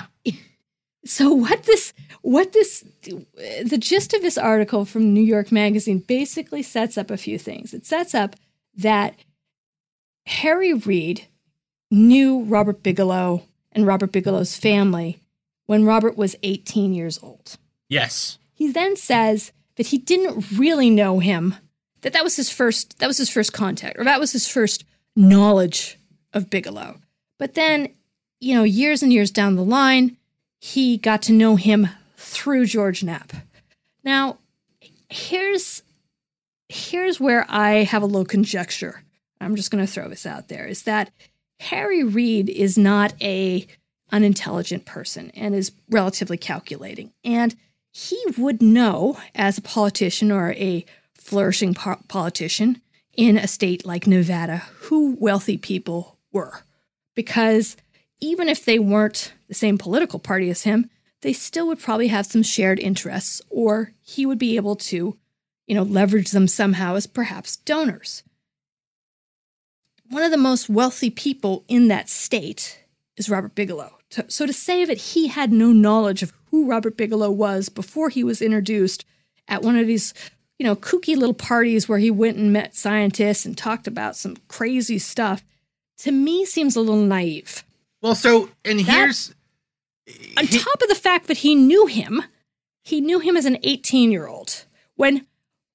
the gist of this article from New York Magazine basically sets up a few things. It sets up that Harry Reid knew Robert Bigelow and Robert Bigelow's family when Robert was 18 years old. Yes. He then says that he didn't really know him, that was his first contact, or that was his first knowledge of Bigelow. But then, years and years down the line, he got to know him through George Knapp. Now, here's where I have a little conjecture. I'm just going to throw this out there, is that Harry Reid is not a unintelligent person and is relatively calculating. And he would know, as a politician or a flourishing politician in a state like Nevada, who wealthy people were. Because even if they weren't the same political party as him, they still would probably have some shared interests, or he would be able to, leverage them somehow as perhaps donors. One of the most wealthy people in that state is Robert Bigelow. So to say that he had no knowledge of who Robert Bigelow was before he was introduced at one of these, kooky little parties where he went and met scientists and talked about some crazy stuff, to me seems a little naive. Well, so, and here's... On top of the fact that he knew him as an 18-year-old. When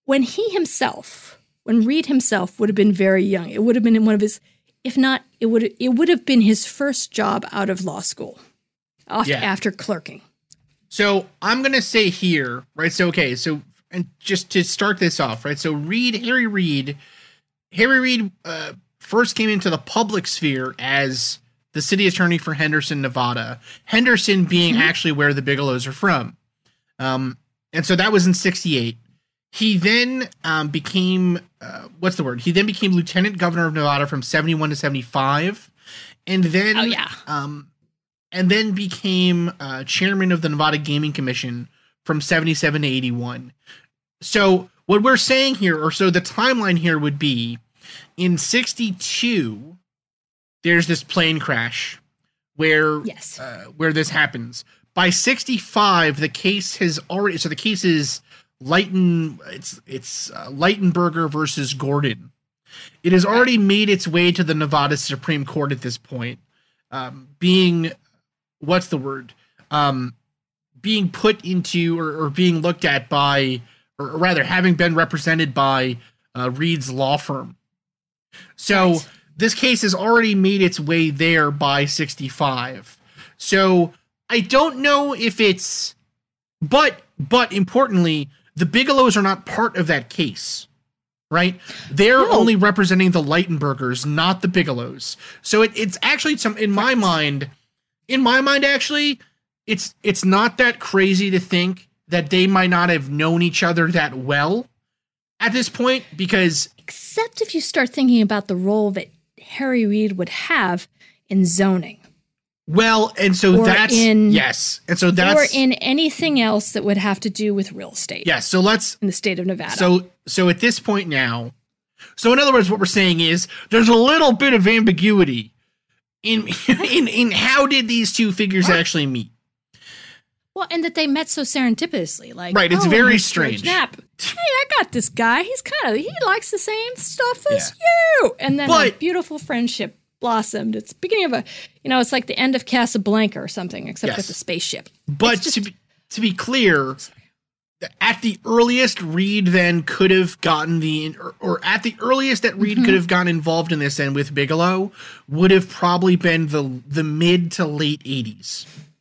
Reid himself would have been very young, it would have been in one of his, if not, it would have been his first job out of law school after clerking. So I'm going to say here, right? So, okay. So, and just to start this off, right? So Harry Reid first came into the public sphere as the city attorney for Henderson, Nevada. Henderson being actually where the Bigelows are from. And so that was in 1968. He then became, He then became lieutenant governor of Nevada from 1971 to 1975. And then, and then became chairman of the Nevada Gaming Commission from 1977 to 1981. So what we're saying here, or so the timeline here would be, in 1962, there's this plane crash where this happens. By 1965, the case has already, so the case is Lightenberger versus Gordon. It has already made its way to the Nevada Supreme Court at this point, being put into or being looked at by, or rather having been represented by Reid's law firm. So this case has already made its way there by 1965. So I don't know if it's, but importantly, the Bigelows are not part of that case, right? They're only representing the Lightenbergers, not the Bigelows. So it's actually in my mind, actually, it's not that crazy to think that they might not have known each other that well at this point, because except if you start thinking about the role that Harry Reid would have in zoning. Well, and so or in anything else that would have to do with real estate. Yes, so let's in the state of Nevada. So at this point now, so in other words, what we're saying is there's a little bit of ambiguity in how did these two figures actually meet. Well, and that they met so serendipitously, right? It's very strange. Hey, I got this guy. He likes the same stuff as you, and then a beautiful friendship blossomed. It's the beginning of it's like the end of Casablanca or something, except with the spaceship. But to be clear, at the earliest, Reid then could have gotten at the earliest that Reid could have gotten involved in this, and with Bigelow, would have probably been the mid to late 1980s.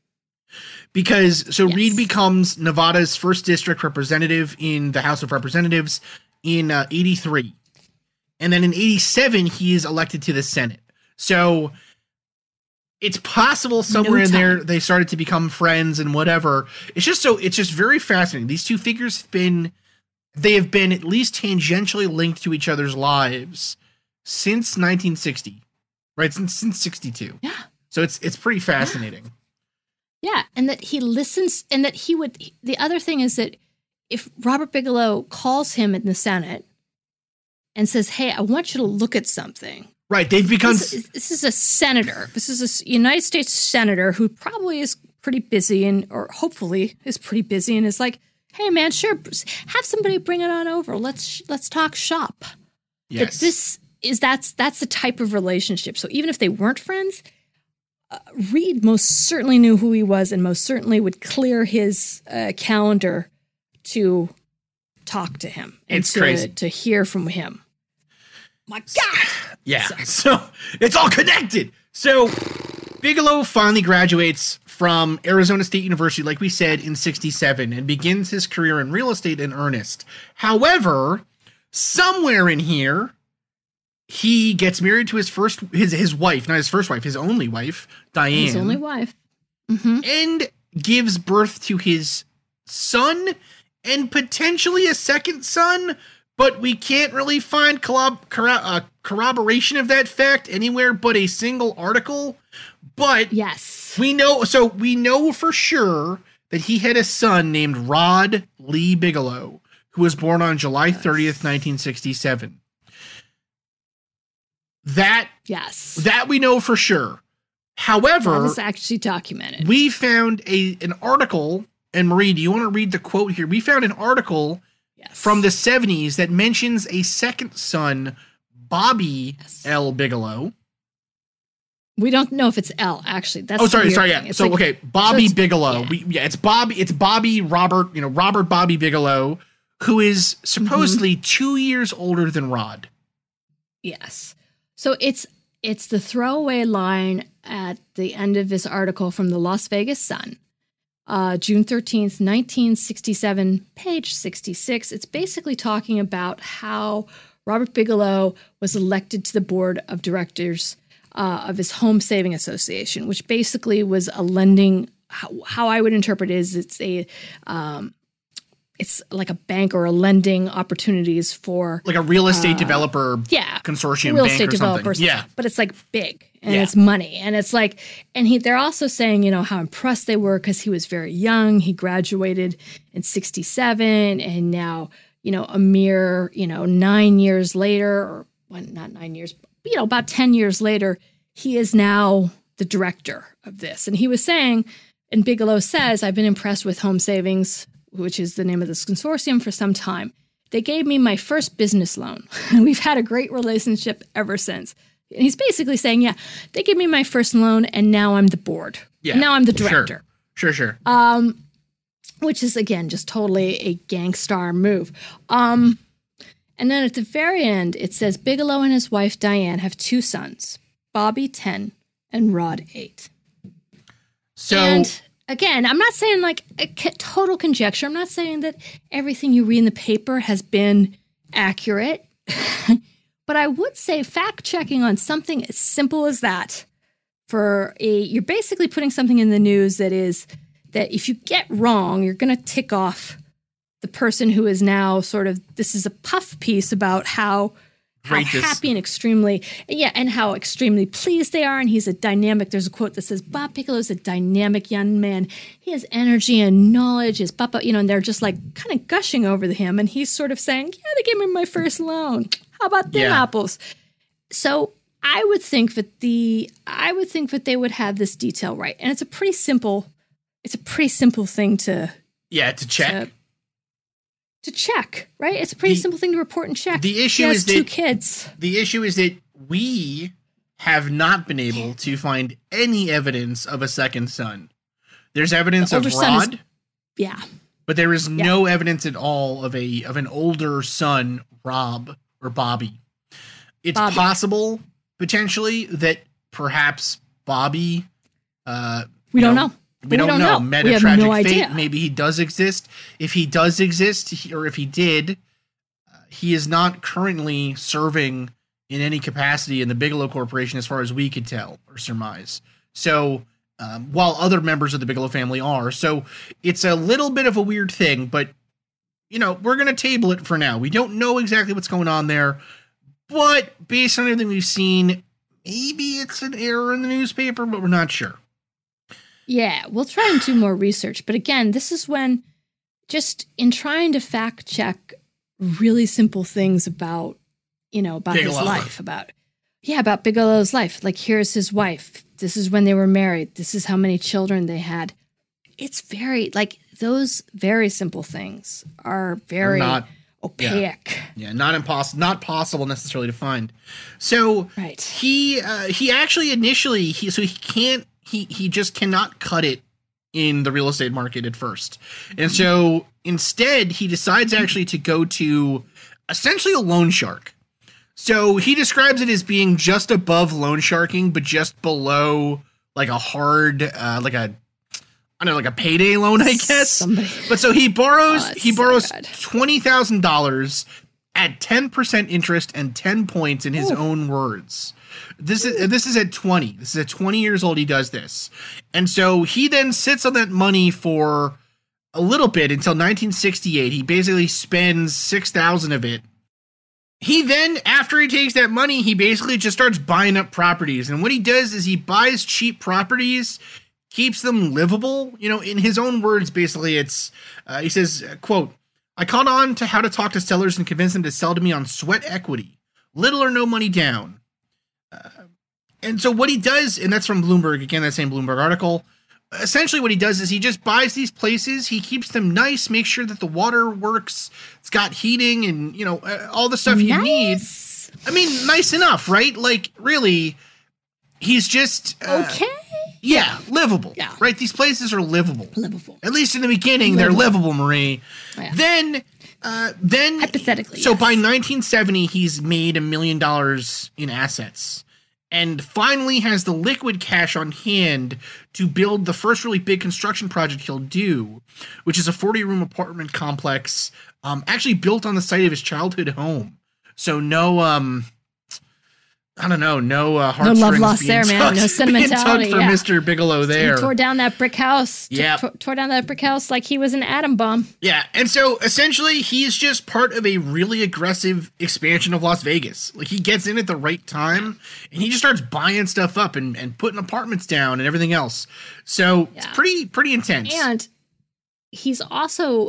Because Reid becomes Nevada's first district representative in the House of Representatives in 1983. And then in 1987, he is elected to the Senate. So it's possible somewhere in there they started to become friends and whatever. It's just very fascinating. These two figures have been at least tangentially linked to each other's lives since 1960, right? Since 1962. Yeah. So it's pretty fascinating. Yeah, and that he listens, and that he would. The other thing is that if Robert Bigelow calls him in the Senate and says, "Hey, I want you to look at something," right? They've become. This is a senator. This is a United States senator who probably is pretty busy, or hopefully is pretty busy, and is like, "Hey, man, sure, have somebody bring it on over. Let's talk shop." Yes, that's the type of relationship. So even if they weren't friends. Reid most certainly knew who he was and most certainly would clear his calendar to talk to him and to hear from him. My God! Yeah, so it's all connected. So Bigelow finally graduates from Arizona State University, like we said, in 1967 and begins his career in real estate in earnest. However, somewhere in here, he gets married to his wife, not his first wife, his only wife, Diane. His only wife. Mm-hmm. And gives birth to his son and potentially a second son, but we can't really find corroboration of that fact anywhere but a single article. But yes, we know for sure that he had a son named Rod Lee Bigelow, who was born on July 30th, 1967. That we know for sure. However, that is actually documented. We found an article, and Marie, do you want to read the quote here? We found an article from the 70s that mentions a second son, Bobby L. Bigelow. We don't know if it's L, actually. That's sorry, yeah. So, like, Bobby Bigelow. Yeah. It's Bobby Robert Bobby Bigelow, who is supposedly 2 years older than Rod. Yes. So it's the throwaway line at the end of this article from the Las Vegas Sun, June 13th, 1967, page 66. It's basically talking about how Robert Bigelow was elected to the board of directors of his Home Saving Association, which basically was a lending. How I would interpret it is it's like a bank or a lending opportunities for like a real estate developer consortium real bank estate or developers. something. Yeah. But it's like big and it's money. And it's like, and they're also saying, how impressed they were because he was very young. He graduated in 67 and now, a mere, 9 years later, or not 9 years, but, about 10 years later, he is now the director of this. And he was saying, and Bigelow says, I've been impressed with Home Savings, which is the name of this consortium, for some time. They gave me my first business loan, and we've had a great relationship ever since. And he's basically saying, they gave me my first loan, and now I'm the board. Yeah, now I'm the director. Sure. Which is, again, just totally a gangstar move. And then at the very end, it says Bigelow and his wife, Diane, have 2 sons, Bobby, 10, and Rod, 8. And again, I'm not saying like a total conjecture. I'm not saying that everything you read in the paper has been accurate. But I would say fact-checking on something as simple as that you're basically putting something in the news that if you get wrong, you're going to tick off the person who is now sort of, this is a puff piece about how happy and and how extremely pleased they are. And he's a dynamic, there's a quote that says, Bob Bigelow is a dynamic young man. He has energy and knowledge, his papa, and they're just like kind of gushing over him. And he's sort of saying, they gave me my first loan. How about them apples? So I would think that they would have this detail right. And it's a pretty simple thing to check. To check, right? It's a pretty simple thing to report and check. The issue is that 2 kids. The issue is that we have not been able to find any evidence of a second son. There's evidence of Rod. But there is no evidence at all of an older son, Rob or Bobby. It's possible, potentially, that perhaps Bobby we don't know. We don't know. Met a tragic fate. Maybe he does exist. If he does exist, or if he did, he is not currently serving in any capacity in the Bigelow Corporation as far as we could tell or surmise. So, while other members of the Bigelow family are. So, it's a little bit of a weird thing, but, we're going to table it for now. We don't know exactly what's going on there, but based on everything we've seen, maybe it's an error in the newspaper, but we're not sure. Yeah, we'll try and do more research. But again, this is when, just in trying to fact check really simple things about Bigelow. His life, about Bigelow's life. Like, here's his wife. This is when they were married. This is how many children they had. It's those very simple things are very opaque. Yeah, not possible necessarily to find. So he actually initially he can't. He just cannot cut it in the real estate market at first. And so instead, he decides actually to go to essentially a loan shark. So he describes it as being just above loan sharking, but just below like a hard, like a payday loan, I guess. But so he borrows $20,000 at 10% interest and 10 points in his own words. This is at 20. This is at 20 years old he does this. And so he then sits on that money for a little bit until 1968. He basically spends 6,000 of it. He then, after he takes that money, he basically just starts buying up properties. And what he does is he buys cheap properties, keeps them livable. You know, in his own words, basically, it's, he says, quote, "I caught on to how to talk to sellers and convince them to sell to me on sweat equity, little or no money down." And so what he does, and that's from Bloomberg, again, that same Bloomberg article, essentially what he does is he just buys these places, he keeps them nice, makes sure that the water works, it's got heating and, you know, all the stuff you need. I mean, nice enough, right? Like, really, he's just... okay. Yeah, livable. Yeah. Right? These places are livable. Livable. At least in the beginning, they're livable, Marie. Oh, yeah. Then hypothetically, so yes. by 1970, he's made $1 million in assets and finally has the liquid cash on hand to build the first really big construction project he'll do, which is a 40-room apartment complex actually built on the site of his childhood home. So no, I don't know, no heartstrings love lost being there, man. tugged, No sentimentality being tugged for Mr. Bigelow there. He tore down that brick house. Yeah. Tore down that brick house like he was an atom bomb. Yeah, and so essentially he's just part of a really aggressive expansion of Las Vegas. Like, he gets in at the right time and he just starts buying stuff up and putting apartments down and everything else. So it's pretty intense. And he's also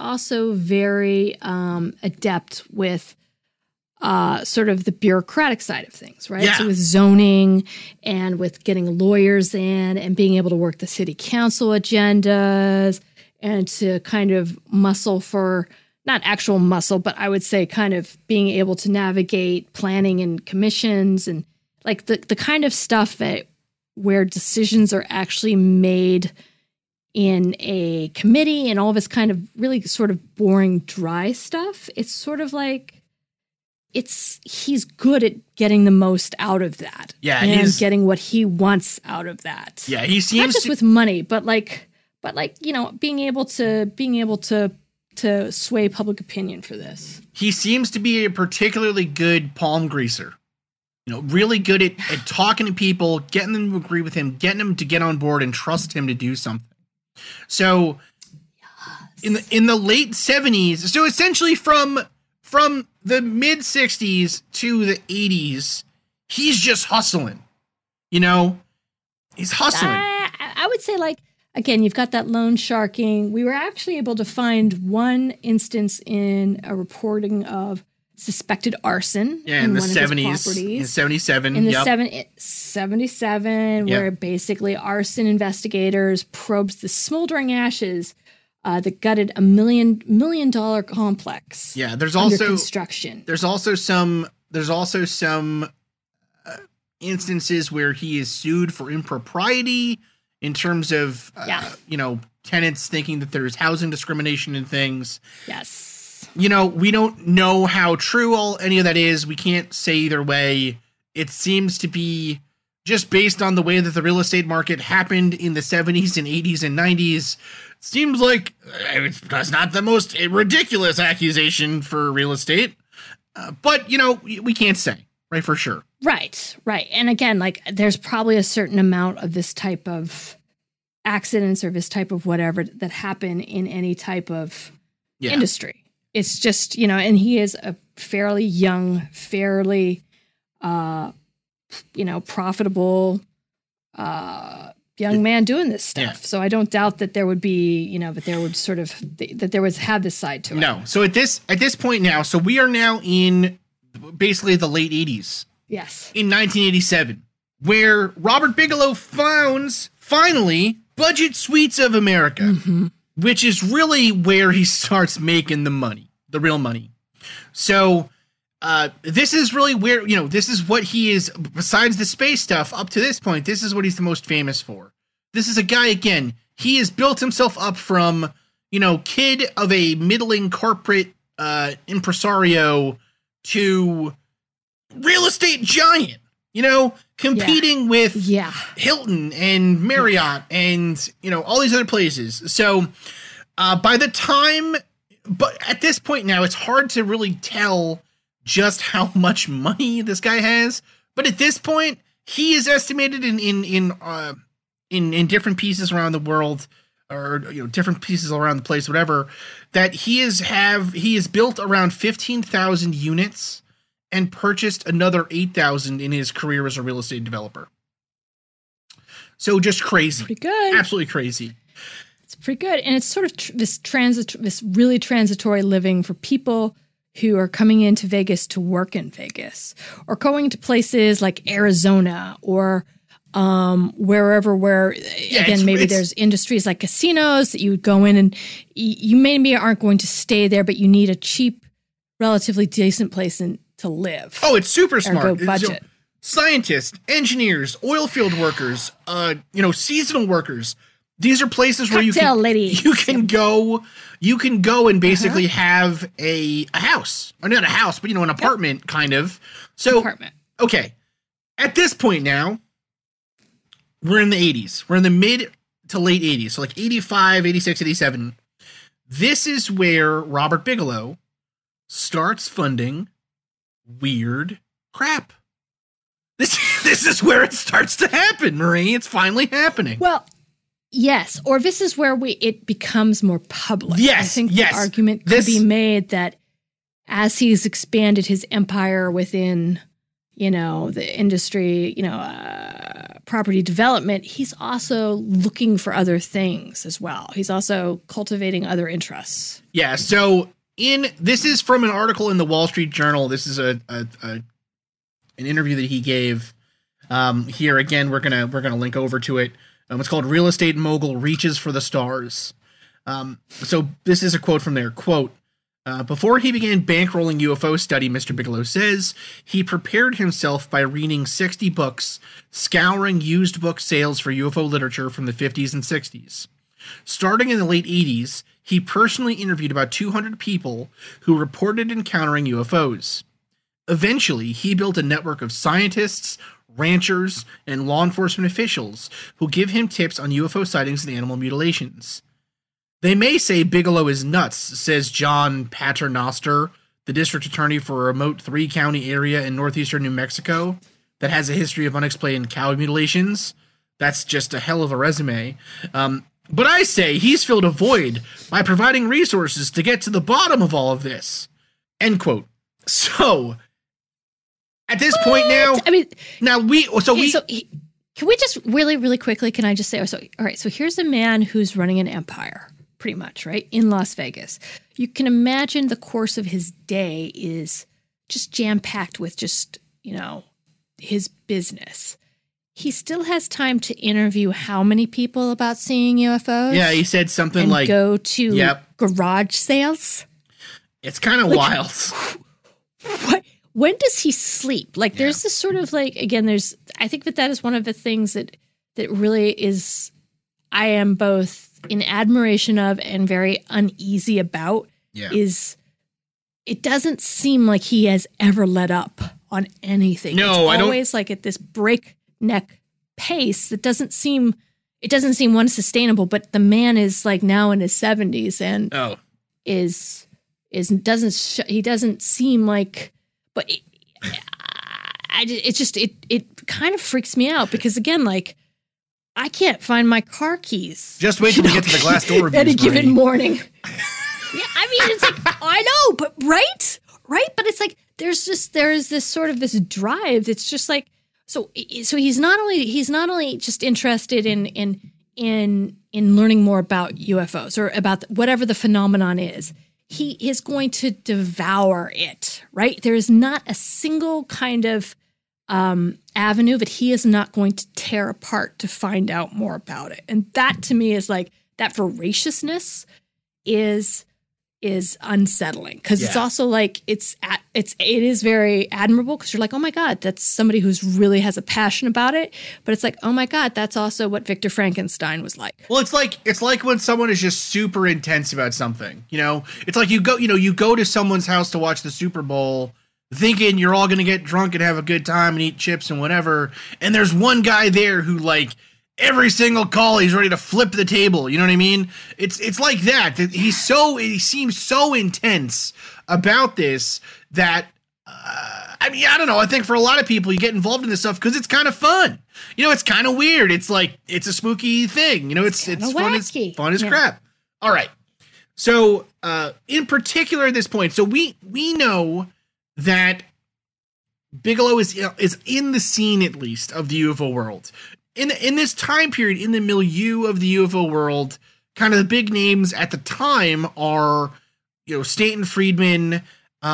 very adept with sort of the bureaucratic side of things, right? Yeah. So with zoning and with getting lawyers in and being able to work the city council agendas and to kind of muscle for, not actual muscle, but I would say kind of being able to navigate planning and commissions and like the kind of stuff that where decisions are actually made in a committee and all this kind of really sort of boring, dry stuff. It's sort of like, he's good at getting the most out of that. Yeah, and getting what he wants out of that. Yeah, he seems not just with money, but like you know, being able to sway public opinion for this. He seems to be a particularly good palm greaser. You know, really good at talking to people, getting them to agree with him, getting them to get on board and trust him to do something. So in the late 70s, so essentially from the mid 60s to the 80s, he's just hustling. You know, he's hustling. I would say, like, again, you've got that loan sharking. We were actually able to find one instance in a reporting of suspected arson in the one 70s, of his properties. in 77. In the 77, where basically arson investigators probed the smoldering ashes that gutted $1 million complex. Yeah, there's under also construction. There's also some instances where he is sued for impropriety in terms of you know, tenants thinking that there's housing discrimination and things. Yes. You know, we don't know how true any of that is. We can't say either way. It seems to be just based on the way that the real estate market happened in the 70s and 80s and 90s. Seems like that's not the most ridiculous accusation for real estate. But, you know, we can't say, right, for sure. Right. And again, like, there's probably a certain amount of this type of accidents or this type of whatever that happen in any type of industry. It's just, you know, and he is a fairly young, fairly, you know, profitable young man doing this stuff. Yeah. So I don't doubt that there would be, you know, that there would sort of, that there would have this side to it. No. So at this point now, so we are now in basically the late 80s. Yes. In 1987, where Robert Bigelow founds, finally, Budget Suites of America, which is really where he starts making the money, the real money. So this is really where, you know, this is what he is, besides the space stuff, up to this point, this is what he's the most famous for. This is a guy, again, he has built himself up from, you know, kid of a middling corporate impresario to real estate giant, you know, competing with Hilton and Marriott and, you know, all these other places. So by the time but at this point now, it's hard to really tell just how much money this guy has. But at this point, he is estimated in different pieces around the world, or different pieces around the place, whatever, that he has built around 15,000 units and purchased another 8,000 in his career as a real estate developer. So just crazy. Pretty good. Absolutely crazy. It's pretty good. And it's sort of this really transitory living for people who are coming into Vegas to work in Vegas, or going to places like Arizona or wherever where maybe there's industries like casinos that you would go in, and you maybe aren't going to stay there, but you need a cheap, relatively decent place to live. Oh, it's super smart. Go budget. Scientists, engineers, oil field workers, seasonal workers. These are places where you can go and basically have a house, or not a house, but an apartment kind of. So, apartment. Okay. At this point now, we're in the 80s. We're in the mid to late 80s. So like 85, 86, 87. This is where Robert Bigelow starts funding weird crap. This is where it starts to happen, Marie. It's finally happening. Well, yes, or this is where it becomes more public. Yes, I think the argument could be made that as he's expanded his empire within, the industry, property development, he's also looking for other things as well. He's also cultivating other interests. Yeah. So this is from an article in the Wall Street Journal. This is an interview that he gave. Here again, we're gonna link over to it. It's called "Real Estate Mogul Reaches for the Stars." So this is a quote from there. Quote, before he began bankrolling UFO study, Mr. Bigelow says, he prepared himself by reading 60 books, scouring used book sales for UFO literature from the 50s and 60s. Starting in the late 80s, he personally interviewed about 200 people who reported encountering UFOs. Eventually, he built a network of scientists, ranchers, and law enforcement officials who give him tips on UFO sightings and animal mutilations. They may say Bigelow is nuts, says John Paternoster, the district attorney for a remote 3-county area in northeastern New Mexico that has a history of unexplained cow mutilations. That's just a hell of a resume. But I say he's filled a void by providing resources to get to the bottom of all of this. End quote. So, at this point now, can we just really, really quickly, can I just say, all right, so here's a man who's running an empire, pretty much, right, in Las Vegas. You can imagine the course of his day is just jam-packed with just, his business. He still has time to interview how many people about seeing UFOs? Yeah, he said something like... go to garage sales? It's kind of wild. What? When does he sleep? There's this sort of I think that is one of the things that really is, I am both in admiration of and very uneasy about, is it doesn't seem like he has ever let up on anything. No, it's always at this breakneck pace that doesn't seem unsustainable, but the man is now in his 70s and he doesn't seem like, but it kind of freaks me out because again, I can't find my car keys. Just wait till we get to the Glassdoor reviews. Any given morning. It's I know, but right? But it's there's this sort of this drive. It's just so he's not only just interested in learning more about UFOs or about whatever the phenomenon is. He is going to devour it, right? There is not a single kind of avenue that he is not going to tear apart to find out more about it. And that to me is that voraciousness is unsettling because it's also it is very admirable because you're oh my God, that's somebody who's really has a passion about it. But it's oh my God, that's also what Victor Frankenstein was like. Well, it's like when someone is just super intense about something, it's like you go to someone's house to watch the Super Bowl thinking you're all going to get drunk and have a good time and eat chips and whatever. And there's one guy there who every single call he's ready to flip the table. You know what I mean? It's like that. He seems so intense about this that I mean, I don't know. I think for a lot of people, you get involved in this stuff because it's kind of fun. You know, it's kind of weird. It's like it's a spooky thing. You know, it's fun as crap. All right. So in particular at this point, so we know that Bigelow is in the scene, at least, of the UFO world. In this time period, in the milieu of the UFO world, kind of the big names at the time are, you know, Stanton Friedman,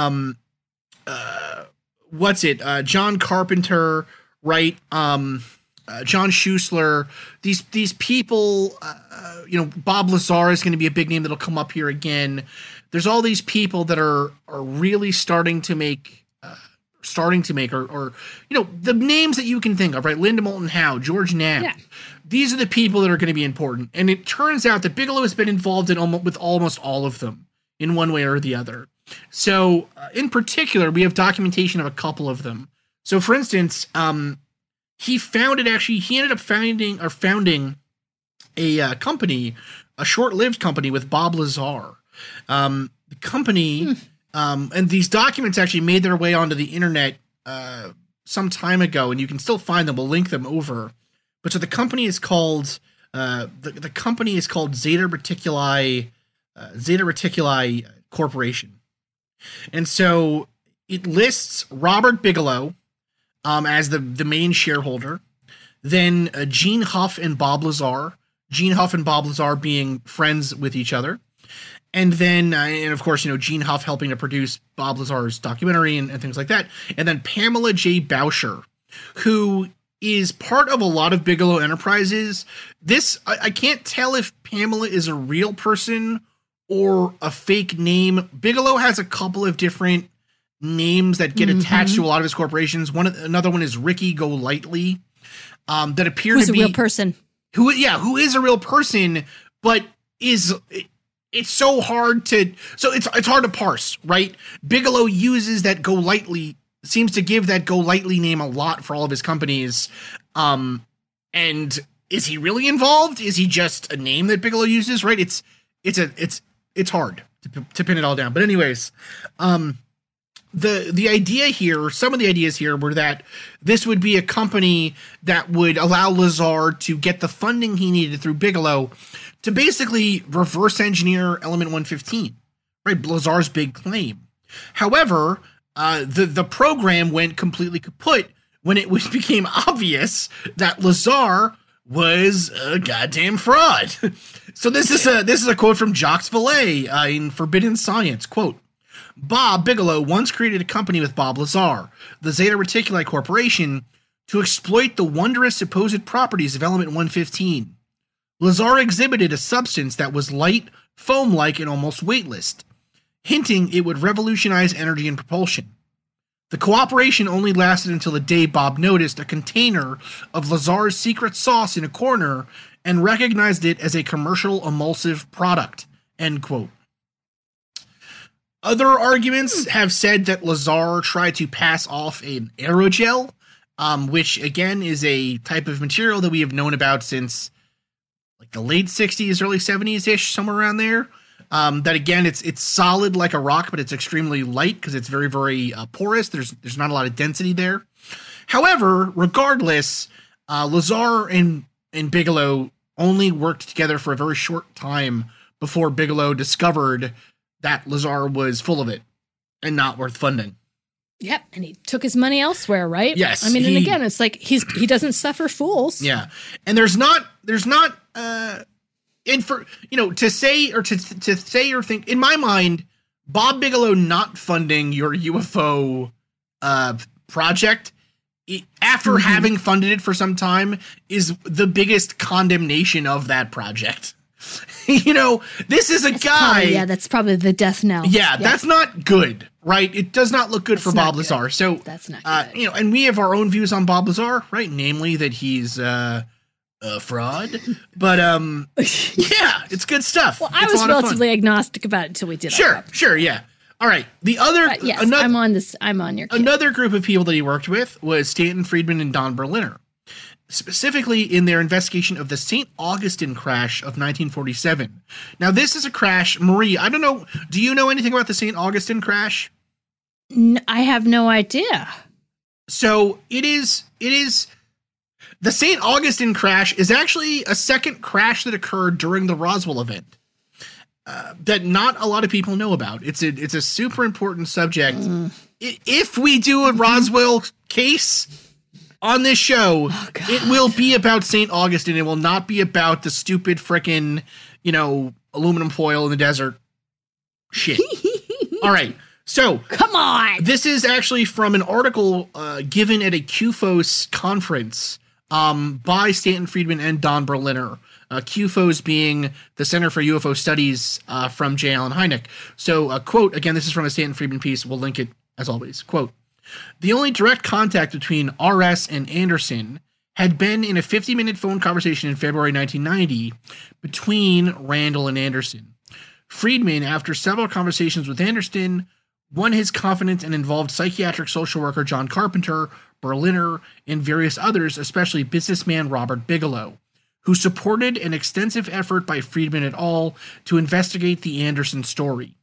John Carpenter, right? John Schuessler, these people, you know, Bob Lazar is going to be a big name that'll come up here again. There's all these people that are really starting to make, or you know, the names that you can think of, right? Linda Moulton Howe, George Knapp. Yeah. These are the people that are going to be important. And it turns out that Bigelow has been involved with almost all of them in one way or the other. So in particular, we have documentation of a couple of them. So for instance, he ended up founding a company, a short-lived company with Bob Lazar. The company, and these documents actually made their way onto the internet some time ago, and you can still find them. We'll link them over. But so the company is called Zeta Reticuli Corporation. And so it lists Robert Bigelow as the main shareholder, then Gene Huff and Bob Lazar, Gene Huff and Bob Lazar being friends with each other. And then, and of course, you know, Gene Huff helping to produce Bob Lazar's documentary and things like that. And then Pamela J. Boucher, who is part of a lot of Bigelow Enterprises. I can't tell if Pamela is a real person or a fake name. Bigelow has a couple of different names that get attached to a lot of his corporations. Another one is Ricky Golightly, that appear to be a real person. Who is a real person, but it's so hard to, so it's hard to parse, right? Bigelow uses that Golightly, seems to give that Golightly name a lot for all of his companies. And is he really involved? Is he just a name that Bigelow uses, right? It's hard to pin it all down. But anyways, the idea here, some of the ideas here were that this would be a company that would allow Lazar to get the funding he needed through Bigelow to basically reverse engineer Element 115, right? Lazar's big claim. However, the program went completely kaput when it became obvious that Lazar was a goddamn fraud. So this is a quote from Jacques Vallée in Forbidden Science. Quote, Bob Bigelow once created a company with Bob Lazar, the Zeta Reticuli Corporation, to exploit the wondrous supposed properties of Element 115. Lazar exhibited a substance that was light, foam-like, and almost weightless, hinting it would revolutionize energy and propulsion. The cooperation only lasted until the day Bob noticed a container of Lazar's secret sauce in a corner and recognized it as a commercial emulsive product. End quote. Other arguments have said that Lazar tried to pass off an aerogel, which again is a type of material that we have known about since like the late 60s, early 70s-ish, somewhere around there. That again, it's solid like a rock, but it's extremely light because it's very, very porous. There's not a lot of density there. However, regardless, Lazar and Bigelow only worked together for a very short time before Bigelow discovered that Lazar was full of it and not worth funding. Yep, and he took his money elsewhere, right? Yes. I mean, and again, it's like he doesn't suffer fools. Yeah, and there's not. And for, you know, to say or think, in my mind, Bob Bigelow not funding your UFO project after having funded it for some time is the biggest condemnation of that project. You know, this is that's guy. That's probably the death knell. Yeah, that's not good, right? It does not look good for Bob Lazar. So that's not good. You know, and we have our own views on Bob Lazar, right? Namely that he's a fraud, but yeah, it's good stuff. Well, I was relatively agnostic about it until we did. Sure, yeah. All right, the other, yes, I'm on your camp. Another group of people that he worked with was Stanton Friedman and Don Berliner. specifically in their investigation of the St. Augustine crash of 1947. Now, this is a crash, Marie, I don't know, do you know anything about the St. Augustine crash? I have no idea. So it is the St. Augustine crash is actually a second crash that occurred during the Roswell event that not a lot of people know about. It's a super important subject. If we do a Roswell case on this show, it will be about St. Augustine. It will not be about the stupid frickin', aluminum foil in the desert shit. All right. So come on. This is actually from an article given at a QFOS conference by Stanton Friedman and Don Berliner. QFOS being the Center for UFO Studies from J. Allen Hynek. So, quote, again, this is from a Stanton Friedman piece. We'll link it as always. Quote, the only direct contact between RS and Anderson had been in a 50-minute phone conversation in February 1990 between Randall and Anderson. Friedman, after several conversations with Anderson, won his confidence and involved psychiatric social worker John Carpenter, Berliner, and various others, especially businessman Robert Bigelow, who supported an extensive effort by Friedman et al. To investigate the Anderson story.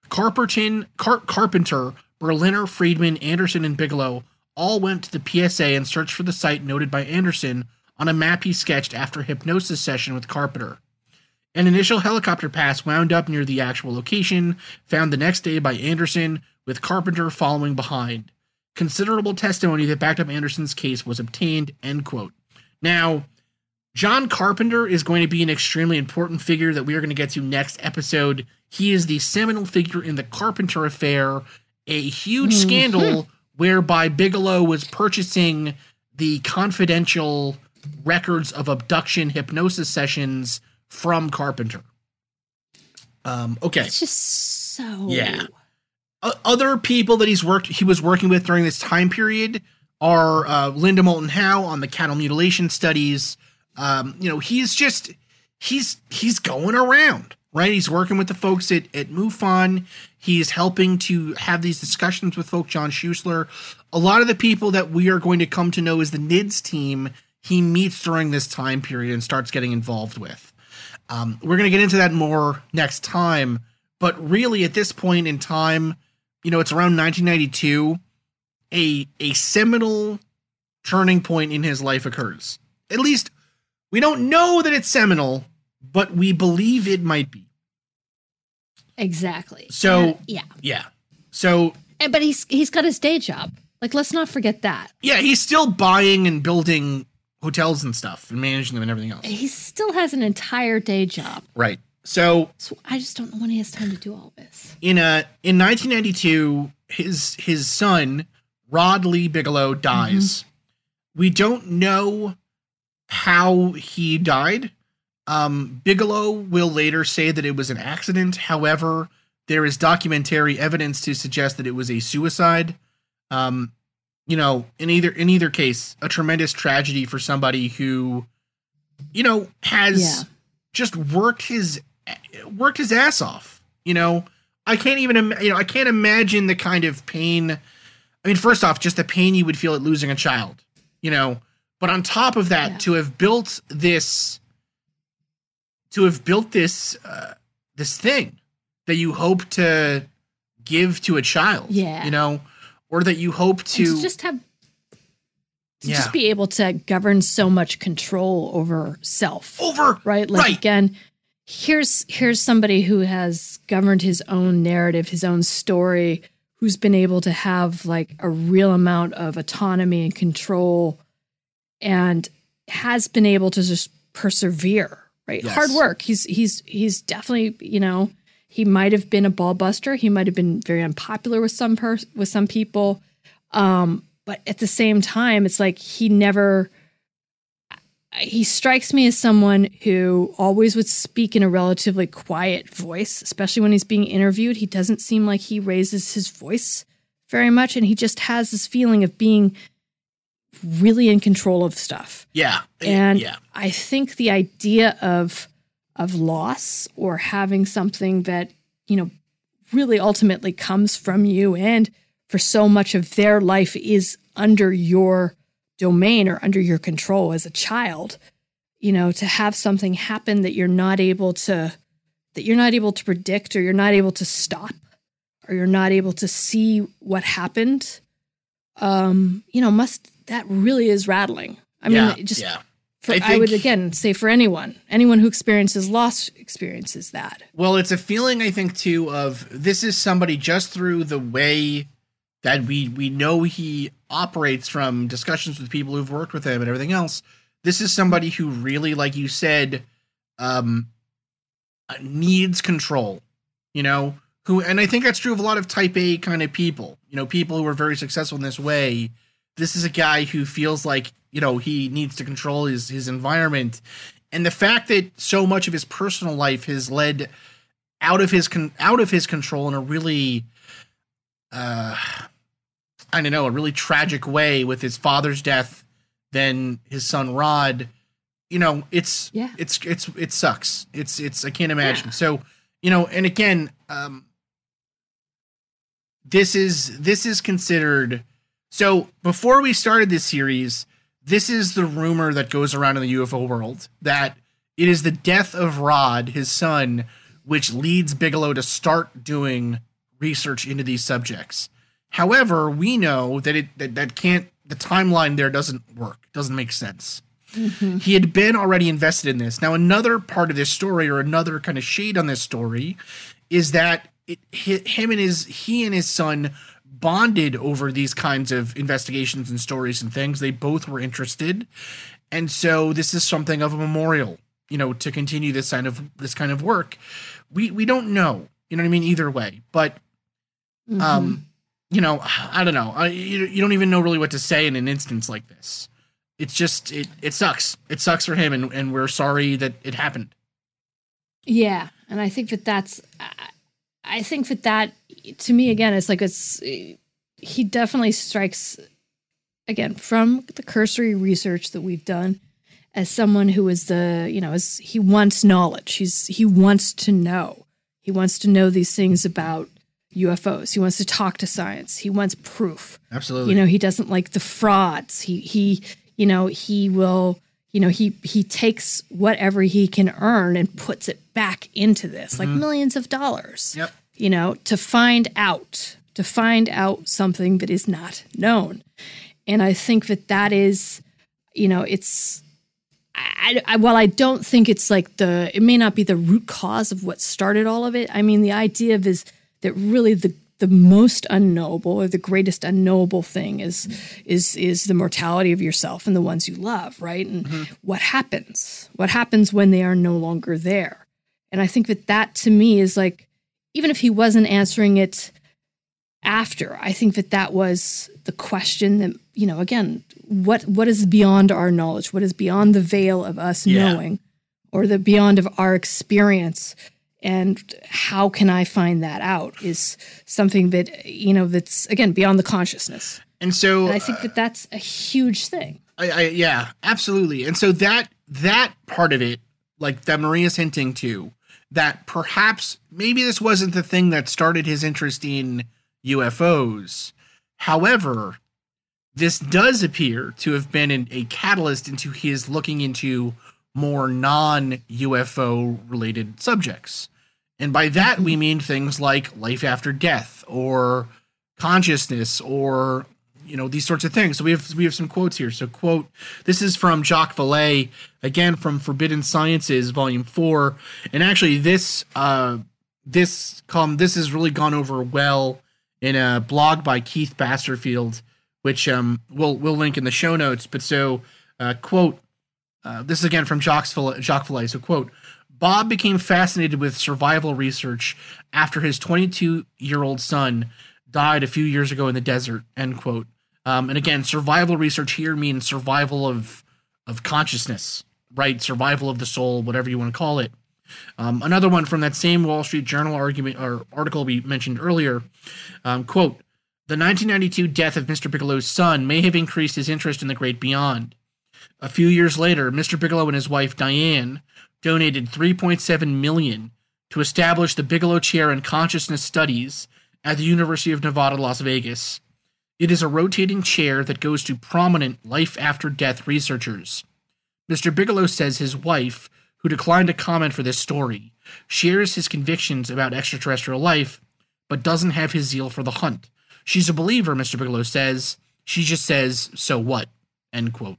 Carpenter, Berliner, Friedman, Anderson, and Bigelow all went to the PSA and searched for the site noted by Anderson on a map he sketched after a hypnosis session with Carpenter. An initial helicopter pass wound up near the actual location, found the next day by Anderson, with Carpenter following behind. Considerable testimony that backed up Anderson's case was obtained, end quote. Now, John Carpenter is going to be an extremely important figure that we are going to get to next episode. He is the seminal figure in the Carpenter affair, a huge scandal whereby Bigelow was purchasing the confidential records of abduction hypnosis sessions from Carpenter. Okay. It's just so... Yeah. Other people that he was working with during this time period are Linda Moulton Howe on the cattle mutilation studies. He's going around, right? He's working with the folks at MUFON. He's helping to have these discussions with folk, John Schuessler. A lot of the people that we are going to come to know as the NIDS team, he meets during this time period and starts getting involved with. We're going to get into that more next time, but really at this point in time, it's around 1992, a seminal turning point in his life occurs. At least we don't know that it's seminal, but we believe it might be. Exactly. So, yeah. So, but he's got his day job. Like, let's not forget that. Yeah, he's still buying and building hotels and stuff and managing them and everything else. He still has an entire day job. Right. So I just don't know when he has time to do all this. In 1992, his son, Rod Lee Bigelow, dies. We don't know how he died. Bigelow will later say that it was an accident. However, there is documentary evidence to suggest that it was a suicide. In either case, a tremendous tragedy for somebody who, has just worked his ass off. I can't imagine the kind of pain. I mean, first off, just the pain you would feel at losing a child, but on top of that, to have built this this thing that you hope to give to a child, or that you hope to just be able to govern so much control over self. Again, here's somebody who has governed his own narrative, his own story, who's been able to have like a real amount of autonomy and control and has been able to just persevere, right? Yes. Hard work. He's definitely, he might have been a ball buster. He might have been very unpopular with some people. But at the same time, it's like he strikes me as someone who always would speak in a relatively quiet voice, especially when he's being interviewed. He doesn't seem like he raises his voice very much. And he just has this feeling of being really in control of stuff. Yeah. And I think the idea of loss or having something that, really ultimately comes from you and for so much of their life is under your domain or under your control as a child, you know, to have something happen that you're not able to predict, or you're not able to stop, or you're not able to see what happened, you know, that really is rattling. I mean, I would again say for anyone who experiences loss experiences that. Well, it's a feeling, I think, too, of this is somebody just through the way that we know he operates from discussions with people who've worked with him and everything else. This is somebody who really, like you said, needs control, you know, and I think that's true of a lot of type A kind of people, you know, people who are very successful in this way. This is a guy who feels like, you know, he needs to control his environment. And the fact that so much of his personal life has led out of his control in a really, I don't know, a really tragic way, with his father's death, then his son Rod, you know, it sucks. It's, I can't imagine. Yeah. So, you know, and again, this is considered. So before we started this series, this is the rumor that goes around in the UFO world, that it is the death of Rod, his son, which leads Bigelow to start doing research into these subjects. However, we know that the timeline there doesn't work, doesn't make sense. Mm-hmm. He had been already invested in this. Now, another part of this story, or another kind of shade on this story, is that he and his son bonded over these kinds of investigations and stories and things. They both were interested. And so this is something of a memorial, you know, to continue this kind of work. We don't know, you know what I mean, either way, but, mm-hmm. You know, I don't know. You don't even know really what to say in an instance like this. It's just, it sucks. It sucks for him, and we're sorry that it happened. Yeah. And I think that to me, again, it's like, he definitely strikes, again, from the cursory research that we've done, as someone who is he wants knowledge. He wants to know. He wants to know these things about UFOs. He wants to talk to science. He wants proof. Absolutely. You know, he doesn't like the frauds. He takes whatever he can earn and puts it back into this, like millions of dollars. Yep. You know, to find out something that is not known. And I think that is, you know, it's, while I don't think it's like it may not be the root cause of what started all of it. I mean, the idea is that really the most unknowable, or the greatest unknowable thing is the mortality of yourself and the ones you love, right? And what happens when they are no longer there? And I think that to me is like, even if he wasn't answering it after, I think that was the question that, you know, again, what is beyond our knowledge? What is beyond the veil of us knowing, or the beyond of our experience? And how can I find that out is something that, you know, that's, again, beyond the consciousness. And so I think that's a huge thing. Yeah, absolutely. And so that part of it, like that Maria's hinting to, that perhaps maybe this wasn't the thing that started his interest in UFOs. However, this does appear to have been a catalyst into his looking into more non-UFO related subjects. And by that, we mean things like life after death, or consciousness, or, you know, these sorts of things. So we have some quotes here. So, quote, this is from Jacques Vallée, again from Forbidden Sciences, Volume 4. And actually, this has really gone over well in a blog by Keith Basterfield, which we'll link in the show notes. But so, quote, this is again from Jacques Vallée. So, quote, Bob became fascinated with survival research after his 22-year-old son died a few years ago in the desert, end quote. And again, survival research here means survival of consciousness, right? Survival of the soul, whatever you want to call it. Another one from that same Wall Street Journal article we mentioned earlier, quote, the 1992 death of Mr. Bigelow's son may have increased his interest in the great beyond. A few years later, Mr. Bigelow and his wife, Diane, donated $3.7 million to establish the Bigelow Chair in Consciousness Studies at the University of Nevada, Las Vegas. It is a rotating chair that goes to prominent life-after-death researchers. Mr. Bigelow says his wife, who declined to comment for this story, shares his convictions about extraterrestrial life, but doesn't have his zeal for the hunt. She's a believer, Mr. Bigelow says. She just says, so what? End quote.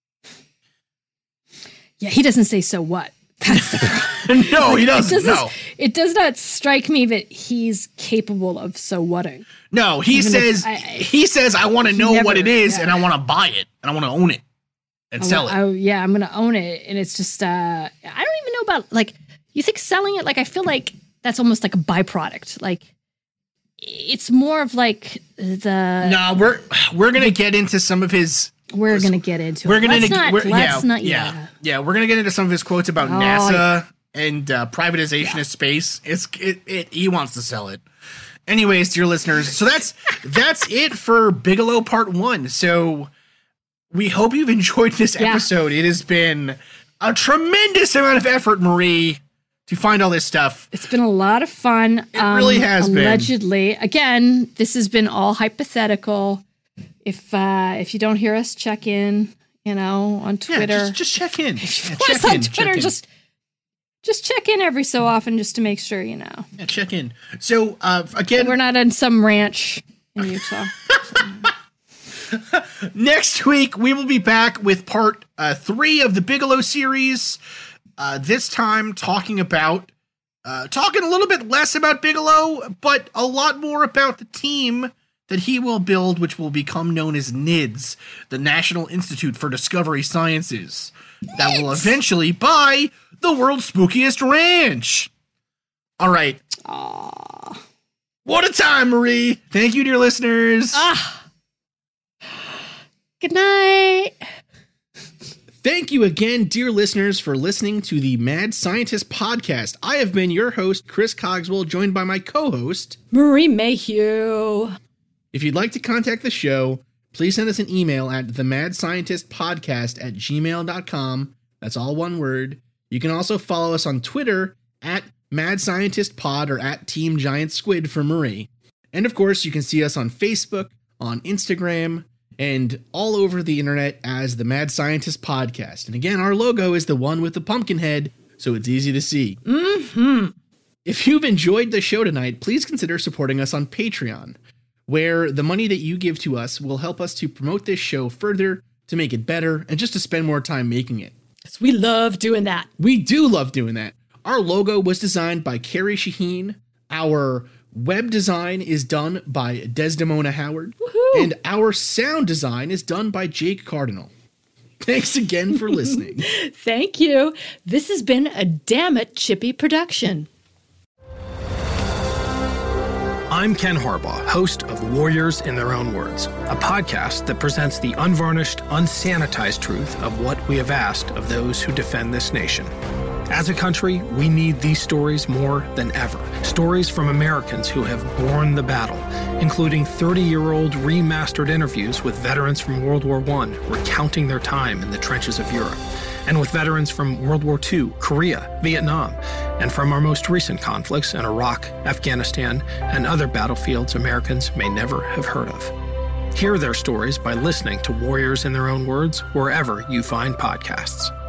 Yeah, he doesn't say so what. That's the No, he doesn't. It does not strike me that he's capable of so whatting. No, he says, I want to know what it is, and I want to buy it, and I want to own it and sell it. I'm going to own it. And it's just, I don't even know about, like, you think selling it? Like, I feel like that's almost like a byproduct. Like, it's more of like the... No, we're going to get into some of his... We're going to get into it. We're going to get into some of his quotes about NASA and privatization of space. He wants to sell it. Anyways, dear listeners, so that's it for Bigelow Part 1. So we hope you've enjoyed this episode. It has been a tremendous amount of effort, Marie, to find all this stuff. It's been a lot of fun. It really has been. Allegedly. Again, this has been all hypothetical. If you don't hear us, check in, on Twitter. Yeah, just check in. On Twitter, just check in every so often just to make sure, Yeah, check in. So, again... We're not on some ranch in Utah. Next week, we will be back with part 3 of the Bigelow series. This time talking a little bit less about Bigelow, but a lot more about the team that he will build, which will become known as NIDS, the National Institute for Discovery Sciences, that will eventually buy the world's spookiest ranch. All right. Aww. What a time, Marie. Thank you, dear listeners. Good night. Thank you again, dear listeners, for listening to the Mad Scientist podcast. I have been your host, Chris Cogswell, joined by my co-host, Marie Mayhew. If you'd like to contact the show, please send us an email at themadscientistpodcast@gmail.com. That's all one word. You can also follow us on Twitter at MadScientistPod or at Team Giant Squid for Marie. And of course, you can see us on Facebook, on Instagram, and all over the internet as the Mad Scientist Podcast. And again, our logo is the one with the pumpkin head, so it's easy to see. Mm-hmm. If you've enjoyed the show tonight, please consider supporting us on Patreon, where the money that you give to us will help us to promote this show further, to make it better, and just to spend more time making it. Yes, we love doing that. We do love doing that. Our logo was designed by Carrie Shaheen. Our web design is done by Desdemona Howard. Woohoo! And our sound design is done by Jake Cardinal. Thanks again for listening. Thank you. This has been a Damn It Chippy production. I'm Ken Harbaugh, host of Warriors in Their Own Words, a podcast that presents the unvarnished, unsanitized truth of what we have asked of those who defend this nation. As a country, we need these stories more than ever. Stories from Americans who have borne the battle, including 30-year-old remastered interviews with veterans from World War I recounting their time in the trenches of Europe, and with veterans from World War II, Korea, Vietnam, and from our most recent conflicts in Iraq, Afghanistan, and other battlefields Americans may never have heard of. Hear their stories by listening to Warriors in Their Own Words wherever you find podcasts.